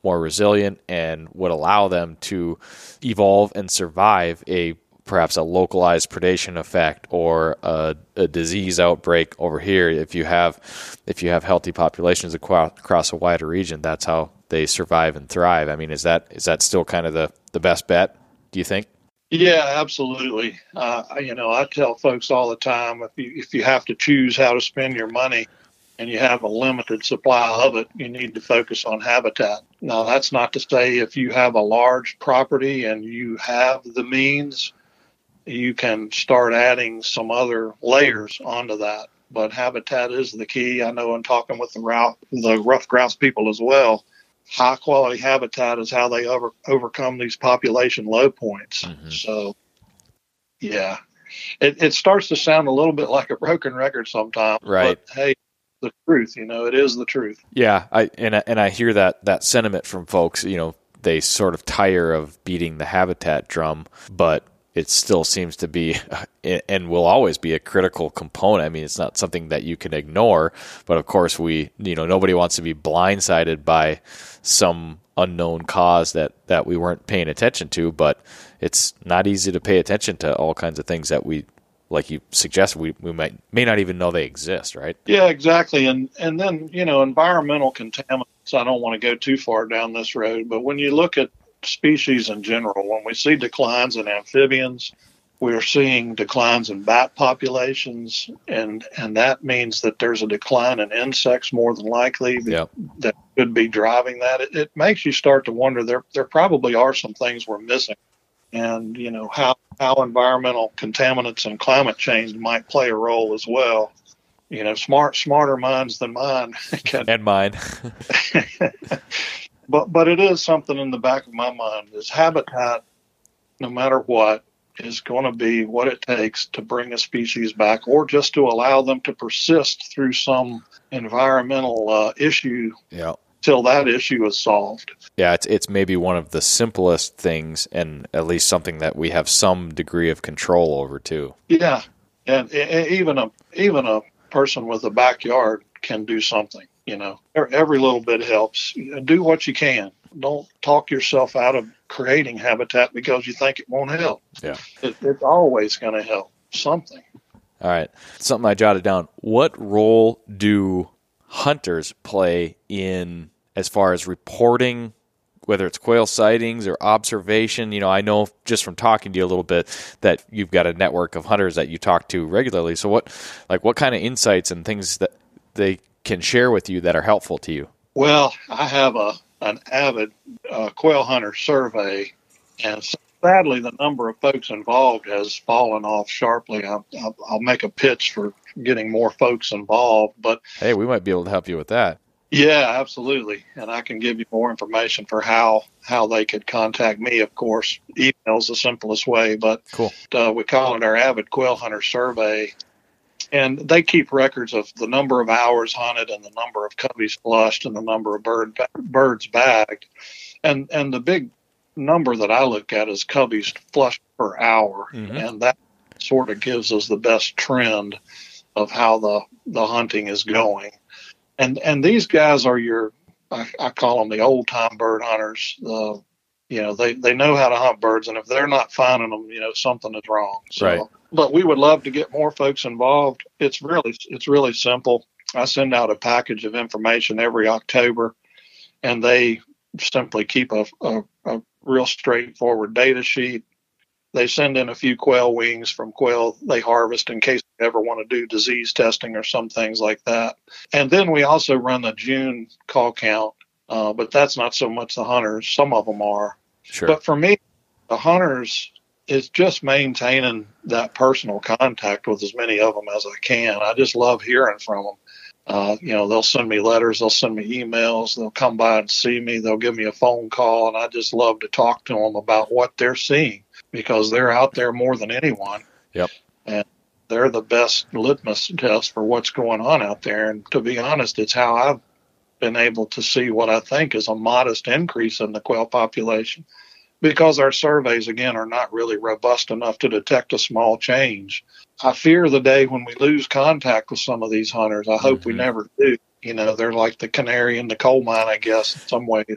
more resilient and would allow them to evolve and survive perhaps a localized predation effect or a disease outbreak over here. If you have healthy populations across a wider region, that's how they survive and thrive. I mean, is that still kind of the best bet, do you think? Yeah, absolutely. I tell folks all the time, if you have to choose how to spend your money and you have a limited supply of it, you need to focus on habitat. Now, that's not to say if you have a large property and you have the means, you can start adding some other layers onto that. But habitat is the key. I know in talking with the rough grouse people as well, high quality habitat is how they overcome these population low points. Mm-hmm. So, yeah, it starts to sound a little bit like a broken record sometimes. Right. But hey, the truth, it is the truth. Yeah, I hear that sentiment from folks. They sort of tire of beating the habitat drum, but it still seems to be and will always be a critical component. I mean, it's not something that you can ignore, but of course nobody wants to be blindsided by some unknown cause that we weren't paying attention to, but it's not easy to pay attention to all kinds of things that we, like you suggest, we may not even know they exist, right? Yeah, exactly. And then, environmental contaminants, I don't want to go too far down this road, but when you look at species in general, when we see declines in amphibians, we're seeing declines in bat populations, and that means that there's a decline in insects more than likely that could be driving that. It makes you start to wonder there probably are some things we're missing, and how environmental contaminants and climate change might play a role as well. Smarter minds than mine and mine. But it is something in the back of my mind is habitat, no matter what, is going to be what it takes to bring a species back or just to allow them to persist through some environmental issue till that issue is solved. Yeah, it's maybe one of the simplest things and at least something that we have some degree of control over too. Yeah, and even a person with a backyard can do something. Every little bit helps. Do what you can. Don't talk yourself out of creating habitat because you think it won't help. Yeah, it's always going to help something. All right, something I jotted down. What role do hunters play in as far as reporting, whether it's quail sightings or observation? I know just from talking to you a little bit that you've got a network of hunters that you talk to regularly. So what kind of insights and things that they can share with you that are helpful to you? Well, I have an avid quail hunter survey, and sadly the number of folks involved has fallen off sharply. I'll make a pitch for getting more folks involved, but hey, we might be able to help you with that. Yeah, absolutely. And I can give you more information for how they could contact me. Of course, email's the simplest way, but cool. We call it our Avid Quail Hunter Survey. And they keep records of the number of hours hunted and the number of coveys flushed and the number of birds bagged. And the big number that I look at is coveys flushed per hour. Mm-hmm. And that sort of gives us the best trend of how the hunting is going. And these guys are I call them the old time bird hunters. They know how to hunt birds, and if they're not finding them, something is wrong. So, right. But we would love to get more folks involved. It's really simple. I send out a package of information every October, and they simply keep a real straightforward data sheet. They send in a few quail wings from quail they harvest in case they ever want to do disease testing or some things like that. And then we also run the June call count, but that's not so much the hunters. Some of them are. Sure. But for me, the hunters is just maintaining that personal contact with as many of them as I can. I just love hearing from them. They'll send me letters, they'll send me emails, they'll come by and see me, they'll give me a phone call, and I just love to talk to them about what they're seeing because they're out there more than anyone. Yep. And they're the best litmus test for what's going on out there. And to be honest, it's how I've been able to see what I think is a modest increase in the quail population because our surveys, again, are not really robust enough to detect a small change. I fear the day when we lose contact with some of these hunters. I hope we never do. They're like the canary in the coal mine, I guess, in some ways.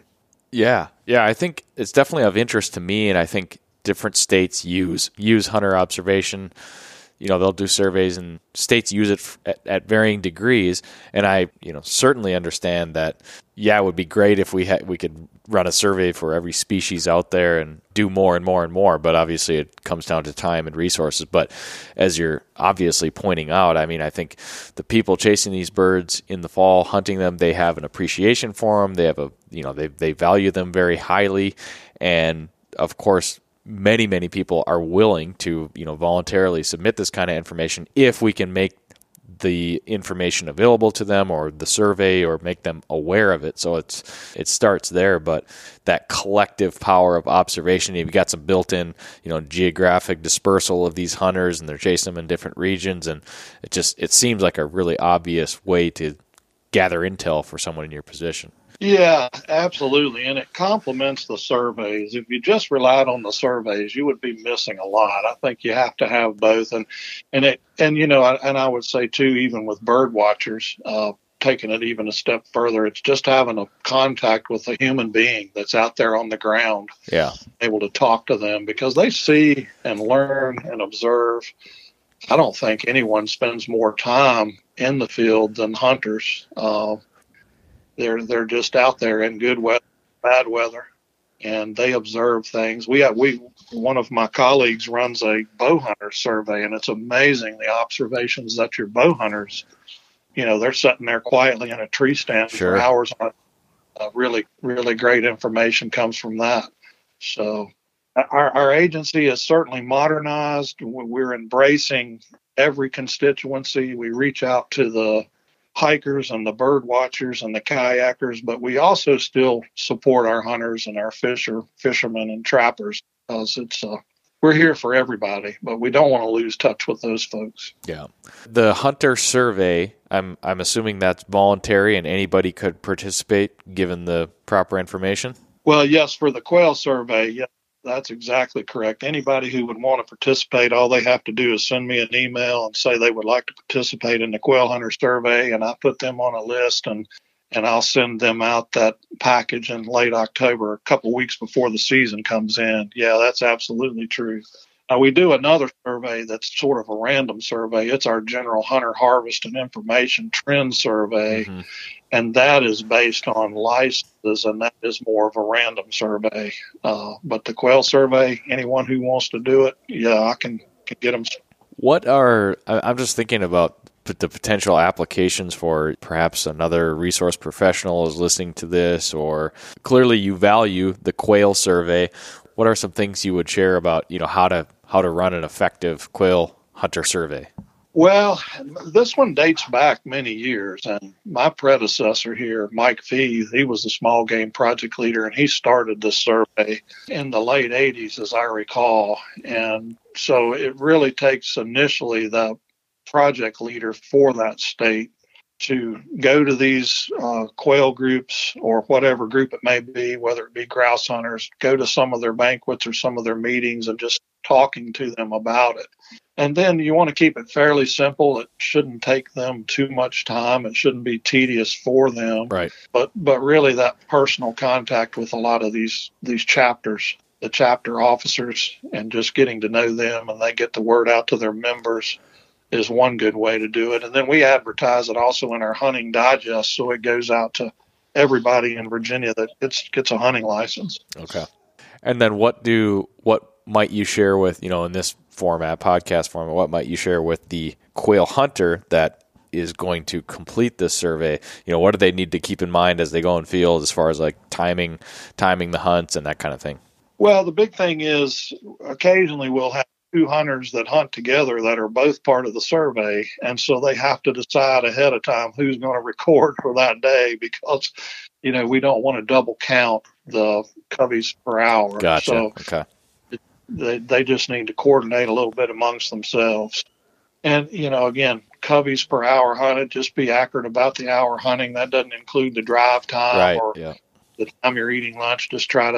Yeah. I think it's definitely of interest to me, and I think different states use hunter observation. They'll do surveys, and states use it at varying degrees. And I, certainly understand that. Yeah, it would be great if we could run a survey for every species out there and do more and more and more. But obviously, it comes down to time and resources. But as you're obviously pointing out, I mean, I think the people chasing these birds in the fall, hunting them, they have an appreciation for them. They have they value them very highly, and of course, many people are willing to voluntarily submit this kind of information if we can make the information available to them, or the survey, or make them aware of it. So it starts there, but that collective power of observation, you've got some built-in geographic dispersal of these hunters, and they're chasing them in different regions, and it seems like a really obvious way to gather intel for someone in your position. Yeah, absolutely. And it complements the surveys. If you just relied on the surveys, you would be missing a lot. I think you have to have both. And I would say too, even with bird watchers, taking it even a step further, it's just having a contact with a human being that's out there on the ground. Yeah. Able to talk to them, because they see and learn and observe. I don't think anyone spends more time in the field than hunters. They're just out there in good weather, bad weather, and they observe things. One of my colleagues runs a bow hunter survey, and it's amazing the observations that your bow hunters, they're sitting there quietly in a tree stand Sure. for hours on. Really, really great information comes from that. So our agency is certainly modernized. We're embracing every constituency. We reach out to the hikers and the bird watchers and the kayakers, but we also still support our hunters and our fishermen and trappers, because we're here for everybody, but we don't want to lose touch with those folks. Yeah. The hunter survey, I'm assuming that's voluntary and anybody could participate given the proper information? Well, yes, for the quail survey, yeah, that's exactly correct. Anybody who would want to participate, all they have to do is send me an email and say they would like to participate in the quail hunter survey, and I put them on a list, and I'll send them out that package in late October, a couple of weeks before the season comes in. Yeah, that's absolutely true. Now, we do another survey that's sort of a random survey. It's our general hunter harvest and information trend survey. Mm-hmm. And that is based on licenses, and that is more of a random survey. But the quail survey, anyone who wants to do it, yeah, I can get them. I'm just thinking about the potential applications for perhaps another resource professional is listening to this, or clearly you value the quail survey. What are some things you would share about, how to run an effective quail hunter survey? Well, this one dates back many years, and my predecessor here, Mike Fee, he was the small game project leader, and he started this survey in the late 80s, as I recall. And so it really takes initially the project leader for that state to go to these quail groups, or whatever group it may be, whether it be grouse hunters, go to some of their banquets or some of their meetings and just talking to them about it. And then you want to keep it fairly simple. It shouldn't take them too much time. It shouldn't be tedious for them. Right. But really that personal contact with a lot of these chapters, the chapter officers, and just getting to know them, and they get the word out to their members, is one good way to do it. And then we advertise it also in our hunting digest, so it goes out to everybody in Virginia that gets a hunting license. Okay. And then what might you share with, in this format, podcast format, what might you share with the quail hunter that is going to complete this survey? What do they need to keep in mind as they go in field, as far as like timing the hunts and that kind of thing? Well, the big thing is occasionally we'll have two hunters that hunt together that are both part of the survey. And so they have to decide ahead of time who's going to record for that day, because, we don't want to double count the coveys per hour. Gotcha. So okay. They just need to coordinate a little bit amongst themselves. And, again, coveys per hour hunted, just be accurate about the hour hunting. That doesn't include the drive time or the time you're eating lunch. Just try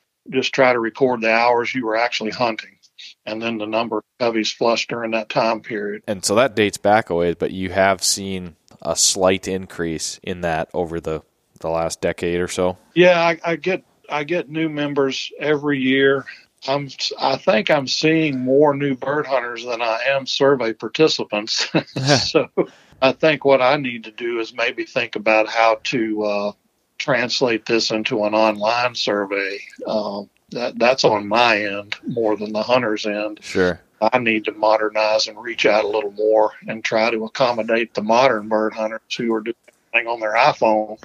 to record the hours you were actually hunting, and then the number of coveys flushed during that time period. And so that dates back a ways, but you have seen a slight increase in that over the last decade or so? Yeah, I get I get new members every year. I think I'm seeing more new bird hunters than I am survey participants. So I think what I need to do is maybe think about how to translate this into an online survey. That's on my end more than the hunter's end. Sure. I need to modernize and reach out a little more and try to accommodate the modern bird hunters who are doing everything on their iPhone.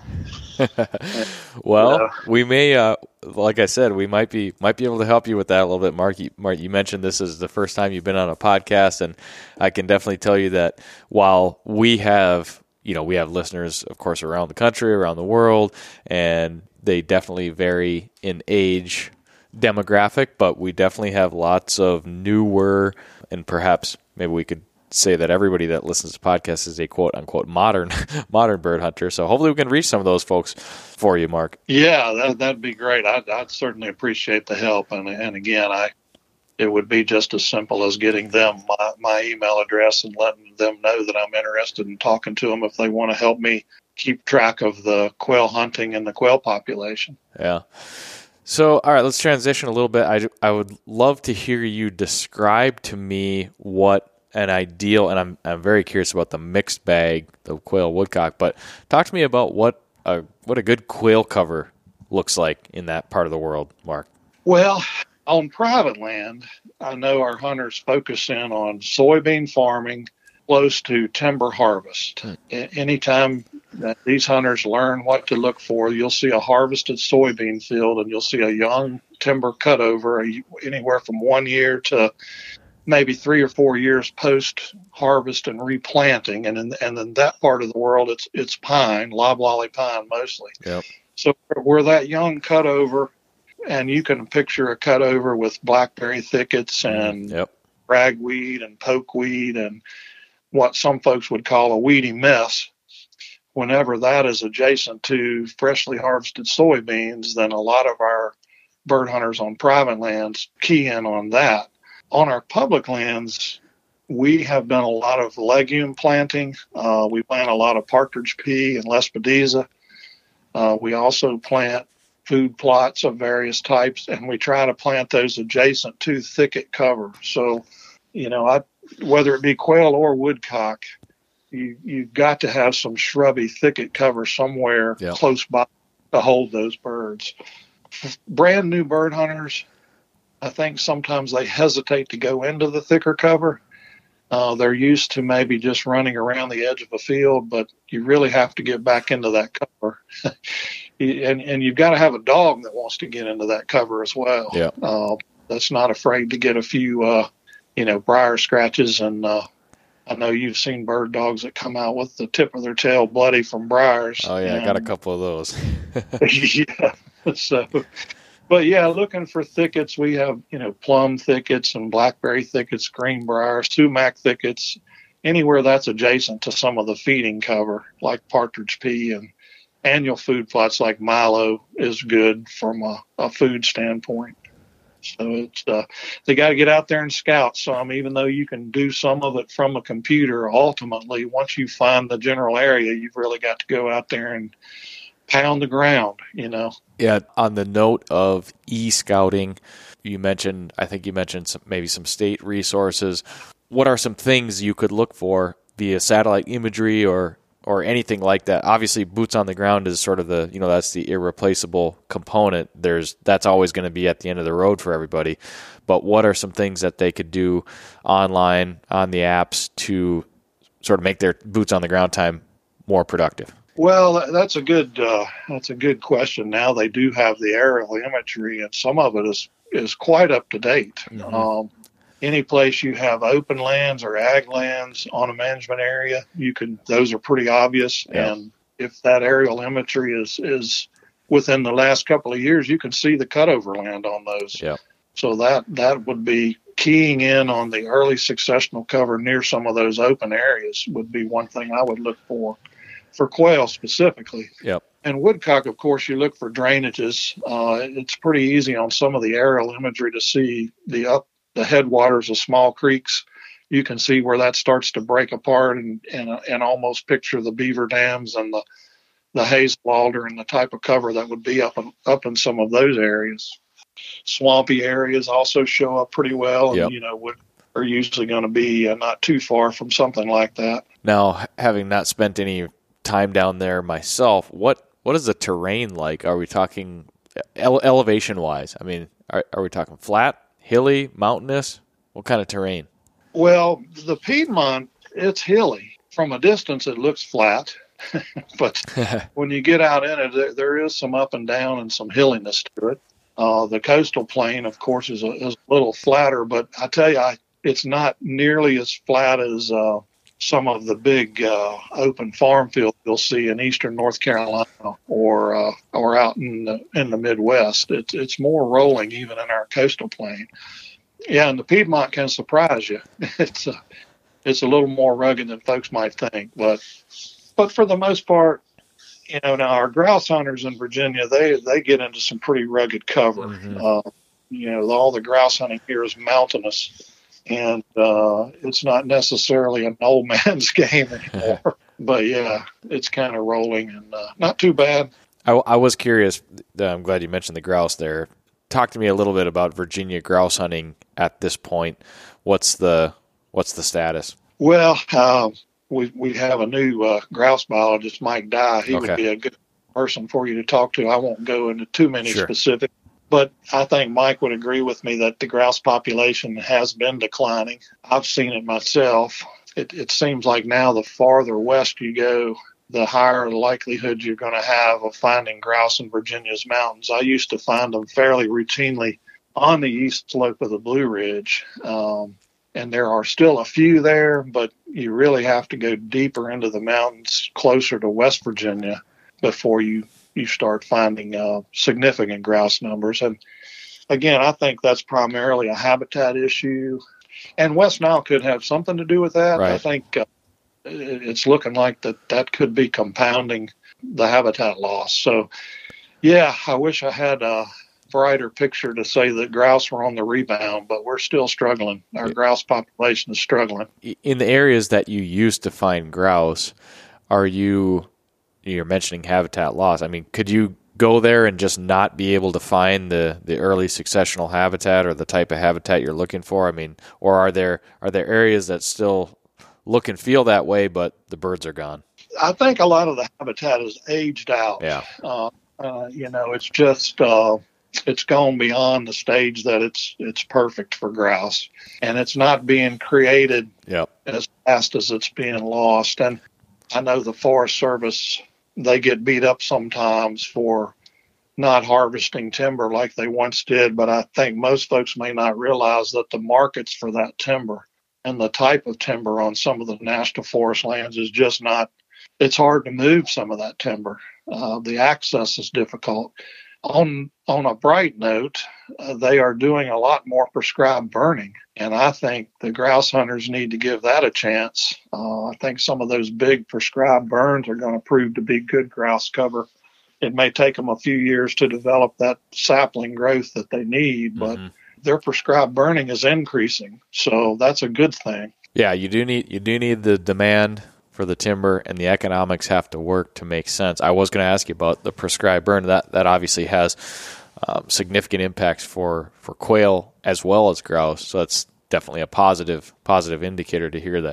Well, we may, like I said, we might be able to help you with that a little bit, Mark. You mentioned this is the first time you've been on a podcast, and I can definitely tell you that while we have listeners, of course, around the country, around the world, and they definitely vary in age demographic, but we definitely have lots of newer, and perhaps maybe we could say that everybody that listens to podcasts is a quote unquote modern bird hunter. So hopefully we can reach some of those folks for you, Mark. Yeah, that'd be great. I'd certainly appreciate the help. And again, it would be just as simple as getting them my email address and letting them know that I'm interested in talking to them if they want to help me keep track of the quail hunting and the quail population. Yeah. So, all right, let's transition a little bit. I would love to hear you describe to me what an ideal, and I'm very curious about the mixed bag, the quail woodcock, but talk to me about what a good quail cover looks like in that part of the world, Mark. Well, on private land, I know our hunters focus in on soybean farming close to timber harvest. Anytime that these hunters learn what to look for, you'll see a harvested soybean field and you'll see a young timber cutover anywhere from 1 year to maybe 3 or 4 years post harvest and replanting. And in that part of the world, it's pine, loblolly pine mostly. Yep. So we're that young cutover, and you can picture a cutover with blackberry thickets and ragweed and pokeweed and what some folks would call a weedy mess. Whenever that is adjacent to freshly harvested soybeans, then a lot of our bird hunters on private lands key in on that. On our public lands, we have done a lot of legume planting. We plant a lot of partridge pea and lespedeza. We also plant food plots of various types, and we try to plant those adjacent to thicket cover. So, whether it be quail or woodcock, you've got to have some shrubby thicket cover somewhere close by to hold those birds. Brand new bird hunters, I think sometimes they hesitate to go into the thicker cover. They're used to maybe just running around the edge of a field, but you really have to get back into that cover. and you've got to have a dog that wants to get into that cover as well. Yeah. That's not afraid to get a few, briar scratches. And I know you've seen bird dogs that come out with the tip of their tail bloody from briars. Oh, yeah, I got a couple of those. Yeah. So... But yeah, looking for thickets, we have, plum thickets and blackberry thickets, greenbrier, sumac thickets, anywhere that's adjacent to some of the feeding cover, like partridge pea, and annual food plots like milo is good from a food standpoint. So it's they got to get out there and scout some, even though you can do some of it from a computer. Ultimately, once you find the general area, you've really got to go out there and pound the ground, Yeah. On the note of e-scouting, I think you mentioned maybe some state resources. What are some things you could look for via satellite imagery or anything like that? Obviously, boots on the ground is sort of that's the irreplaceable component. That's always going to be at the end of the road for everybody. But what are some things that they could do online on the apps to sort of make their boots on the ground time more productive? Well, that's a good question. Now they do have the aerial imagery, and some of it is quite up to date. Mm-hmm. Any place you have open lands or ag lands on a management area, those are pretty obvious. Yeah. And if that aerial imagery is within the last couple of years, you can see the cutover land on those. Yeah. So that would be keying in on the early successional cover near some of those open areas would be one thing I would look for quail specifically. Yep. And woodcock, of course, you look for drainages. It's pretty easy on some of the aerial imagery to see the headwaters of small creeks. You can see where that starts to break apart and almost picture the beaver dams and the hazel alder and the type of cover that would be up in some of those areas. Swampy areas also show up pretty well, Yep. and are usually going to be not too far from something like that. Now, having not spent any time down there myself, what is the terrain like? Are we talking elevation wise? I mean, are we talking flat, hilly, mountainous? What kind of terrain? Well, the Piedmont, it's hilly. From a distance, it looks flat. But when you get out in it, there is some up and down and some hilliness to it. The coastal plain, of course, is a little flatter, but I tell you, it's not nearly as flat as some of the big open farm fields you'll see in eastern North Carolina or out in the Midwest. It's more rolling even in our coastal plain. Yeah, and the Piedmont can surprise you. It's a little more rugged than folks might think, but for the most part, now our grouse hunters in Virginia, they get into some pretty rugged cover. Mm-hmm. All the grouse hunting here is mountainous, and it's not necessarily an old man's game anymore. But yeah, it's kind of rolling and not too bad. I was curious. I'm glad you mentioned the grouse there. Talk to me a little bit about Virginia grouse hunting at this point. What's the status? Well, we have a new grouse biologist, Mike Dye. He would be a good person for you to talk to. I won't go into too many specifics, but I think Mike would agree with me that the grouse population has been declining. I've seen it myself. It seems like now the farther west you go, the higher the likelihood you're going to have of finding grouse in Virginia's mountains. I used to find them fairly routinely on the east slope of the Blue Ridge. And there are still a few there, but you really have to go deeper into the mountains closer to West Virginia before you start finding significant grouse numbers. And again, I think that's primarily a habitat issue. And West Nile could have something to do with that. Right. I think it's looking like that could be compounding the habitat loss. So, yeah, I wish I had a brighter picture to say that grouse were on the rebound, but we're still struggling. Our grouse population is struggling. In the areas that you used to find grouse, you're mentioning habitat loss. I mean, could you go there and just not be able to find the early successional habitat or the type of habitat you're looking for? I mean, or are there areas that still look and feel that way, but the birds are gone? I think a lot of the habitat is aged out. Yeah. It's just it's gone beyond the stage that it's perfect for grouse, and it's not being created as fast as it's being lost. And I know the Forest Service, they get beat up sometimes for not harvesting timber like they once did, but I think most folks may not realize that the markets for that timber and the type of timber on some of the national forest lands is just not, it's hard to move some of that timber. The access is difficult. On a bright note, they are doing a lot more prescribed burning, and I think the grouse hunters need to give that a chance. I think some of those big prescribed burns are going to prove to be good grouse cover. It may take them a few years to develop that sapling growth that they need, but their prescribed burning is increasing, so that's a good thing. Yeah, you do need the demand for the timber, and the economics have to work to make sense. I was going to ask you about the prescribed burn. That obviously has significant impacts for quail as well as grouse. So that's definitely a positive indicator to hear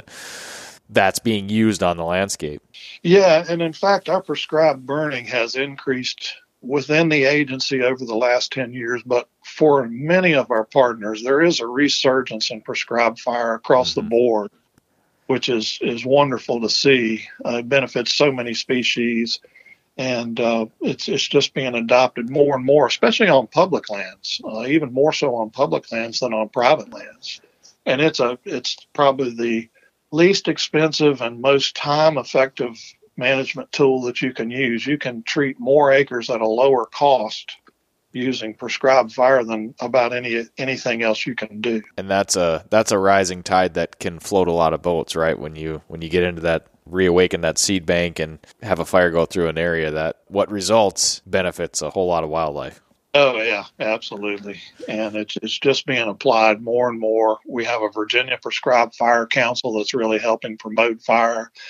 that's being used on the landscape. Yeah, and in fact, our prescribed burning has increased within the agency over the last 10 years. But for many of our partners, there is a resurgence in prescribed fire across the board, which is wonderful to see. It benefits so many species, and it's just being adopted more and more, especially on public lands, even more so on public lands than on private lands. And it's probably the least expensive and most time-effective management tool that you can use. You can treat more acres at a lower cost using prescribed fire than about anything else you can do. And that's a rising tide that can float a lot of boats, right? When you get into that, reawaken that seed bank and have a fire go through an area, that what results benefits a whole lot of wildlife. Oh yeah, absolutely. And it's just being applied more and more. We have a Virginia Prescribed Fire Council that's really helping promote fire.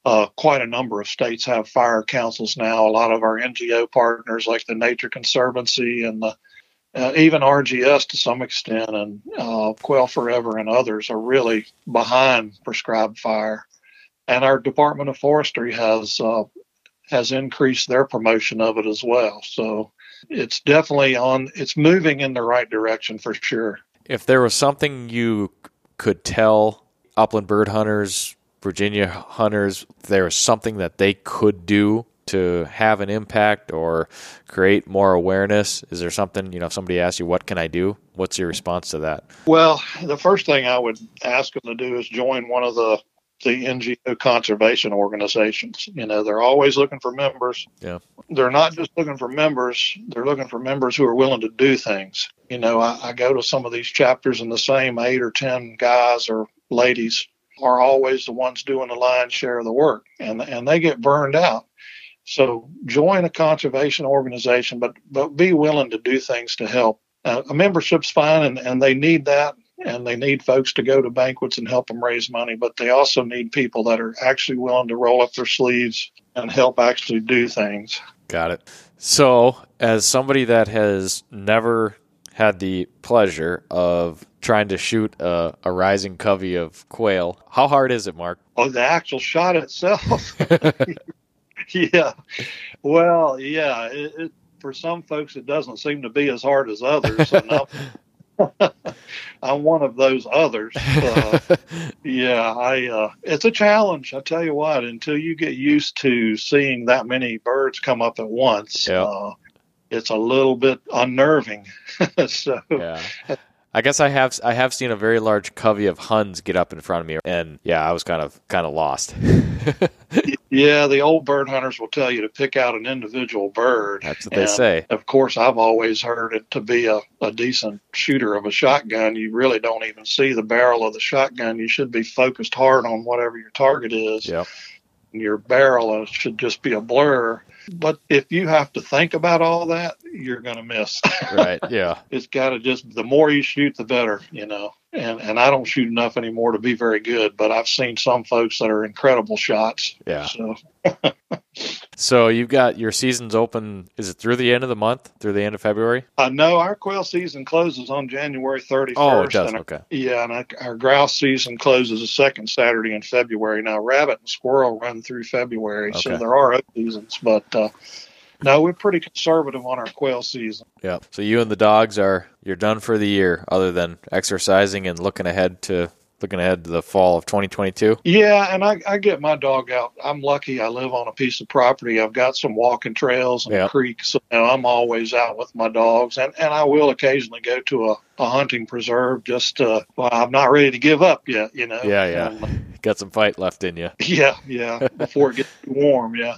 quite a number of states have fire councils now. A lot of our NGO partners, like the Nature Conservancy and even RGS to some extent, and Quail Forever and others, are really behind prescribed fire. And our Department of Forestry has increased their promotion of it as well. So it's definitely it's moving in the right direction for sure. If there was something you could tell upland bird hunters, Virginia hunters, there was something that they could do to have an impact or create more awareness, is there something, if somebody asks you, what can I do? What's your response to that? Well, the first thing I would ask them to do is join one of the NGO conservation organizations. They're always looking for members. Yeah. They're not just looking for members. They're looking for members who are willing to do things. I go to some of these chapters and the same 8 or 10 guys or ladies are always the ones doing the lion's share of the work, and they get burned out. So join a conservation organization, but be willing to do things to help. A membership's fine, and they need that. And they need folks to go to banquets and help them raise money, but they also need people that are actually willing to roll up their sleeves and help actually do things. Got it. So, as somebody that has never had the pleasure of trying to shoot a rising covey of quail, how hard is it, Mark? Oh, the actual shot itself? Yeah. Well, yeah. For some folks, it doesn't seem to be as hard as others. And I'm one of those others. It's a challenge. I tell you what, until you get used to seeing that many birds come up at once, it's a little bit unnerving. So, yeah. I guess I have seen a very large covey of Huns get up in front of me, and I was kind of lost. Yeah, the old bird hunters will tell you to pick out an individual bird. That's what they say. Of course, I've always heard it to be a decent shooter of a shotgun. You really don't even see the barrel of the shotgun. You should be focused hard on whatever your target is. Yep. Your barrel should just be a blur. But if you have to think about all that, you're going to miss. Right, yeah. It's got to the more you shoot, the better, And I don't shoot enough anymore to be very good, but I've seen some folks that are incredible shots. Yeah. So you've got your seasons open, is it through the end of the month, through the end of February? No, our quail season closes on January 31st. Oh, it does, okay. And our grouse season closes the second Saturday in February. Now, rabbit and squirrel run through February, so there are oak seasons, but no, we're pretty conservative on our quail season. Yeah. So you and the dogs you're done for the year, other than exercising and looking ahead to the fall of 2022? Yeah, and I get my dog out. I'm lucky I live on a piece of property. I've got some walking trails and a creek, so I'm always out with my dogs. And I will occasionally go to a hunting preserve I'm not ready to give up yet, Yeah. Got some fight left in you. Yeah, before it gets too warm, yeah.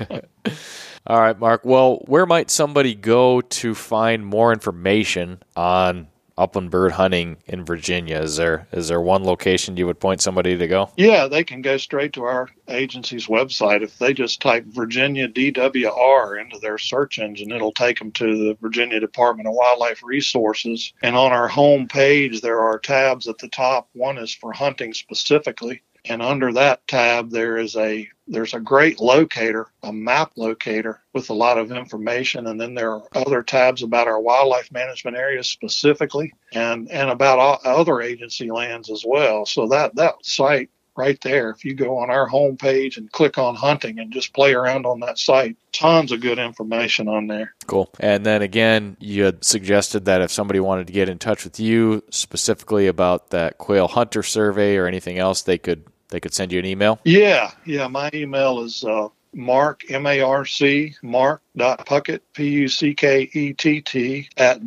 All right, Mark. Well, where might somebody go to find more information on upland bird hunting in Virginia? Is there one location you would point somebody to go? Yeah, they can go straight to our agency's website. If they just type Virginia DWR into their search engine, it'll take them to the Virginia Department of Wildlife Resources. And on our home page, there are tabs at the top. One is for hunting specifically. And under that tab, there's a great locator, a map locator with a lot of information. And then there are other tabs about our wildlife management areas specifically and about other agency lands as well. So that site right there, if you go on our homepage and click on hunting and just play around on that site, tons of good information on there. Cool. And then again, you had suggested that if somebody wanted to get in touch with you specifically about that quail hunter survey or anything else, they could send you an email? Yeah. My email is Mark, M-A-R-C, mark.puckett, P-U-C-K-E-T-T, at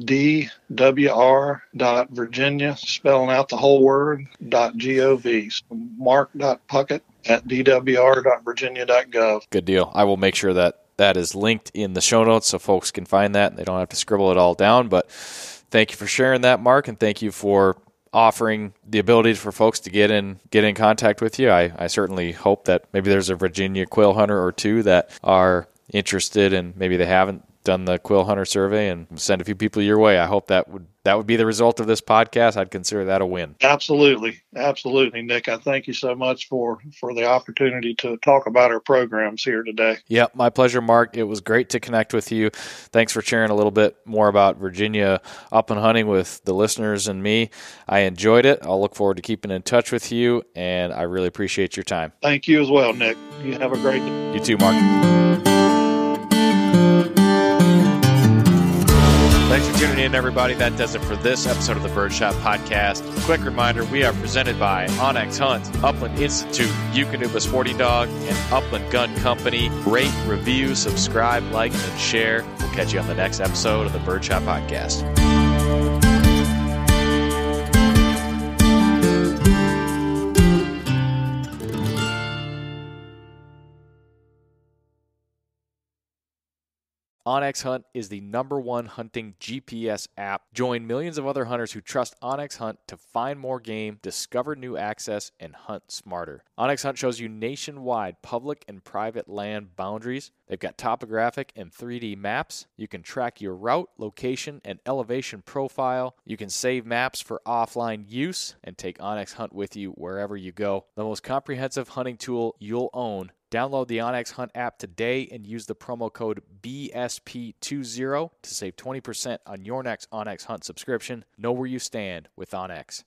dwr.virginia, spelling out the whole word, .gov. So mark.puckett at dwr.virginia.gov. Good deal. I will make sure that is linked in the show notes so folks can find that. They don't have to scribble it all down. But thank you for sharing that, Mark, and thank you for offering the ability for folks to get in contact with you. I certainly hope that maybe there's a Virginia quail hunter or two that are interested, and maybe they're done the Quill Hunter survey and send a few people your way. I hope that would be the result of this podcast. I'd consider that a win. Absolutely. Nick, I thank you so much for the opportunity to talk about our programs here today. Yeah, my pleasure, Mark. It was great to connect with you. Thanks for sharing a little bit more about Virginia upland hunting with the listeners and me. I enjoyed it. I'll look forward to keeping in touch with you, and I really appreciate your time. Thank you as well, Nick. You have a great day. You too, Mark. Thanks for tuning in, everybody. That does it for this episode of the Birdshot Podcast. Quick reminder, we are presented by onX Hunt, Upland Institute, Eukanuba Sporting Dog, and Upland Gun Company. Rate, review, subscribe, like, and share. We'll catch you on the next episode of the Birdshot Podcast. onX Hunt is the #1 hunting GPS app. Join millions of other hunters who trust onX Hunt to find more game, discover new access, and hunt smarter. onX Hunt shows you nationwide public and private land boundaries. They've got topographic and 3D maps. You can track your route, location, and elevation profile. You can save maps for offline use and take onX Hunt with you wherever you go. The most comprehensive hunting tool you'll own. Download the onX Hunt app today and use the promo code BSP20 to save 20% on your next onX Hunt subscription. Know where you stand with onX.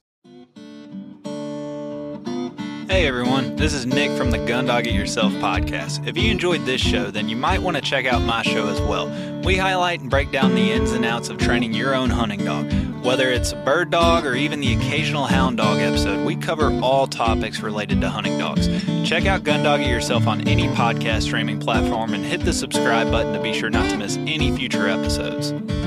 Hey everyone, this is Nick from the Gun Dog It Yourself podcast. If you enjoyed this show, then you might want to check out my show as well. We highlight and break down the ins and outs of training your own hunting dog. Whether it's a bird dog or even the occasional hound dog episode, we cover all topics related to hunting dogs. Check out Gun Dog It Yourself on any podcast streaming platform and hit the subscribe button to be sure not to miss any future episodes.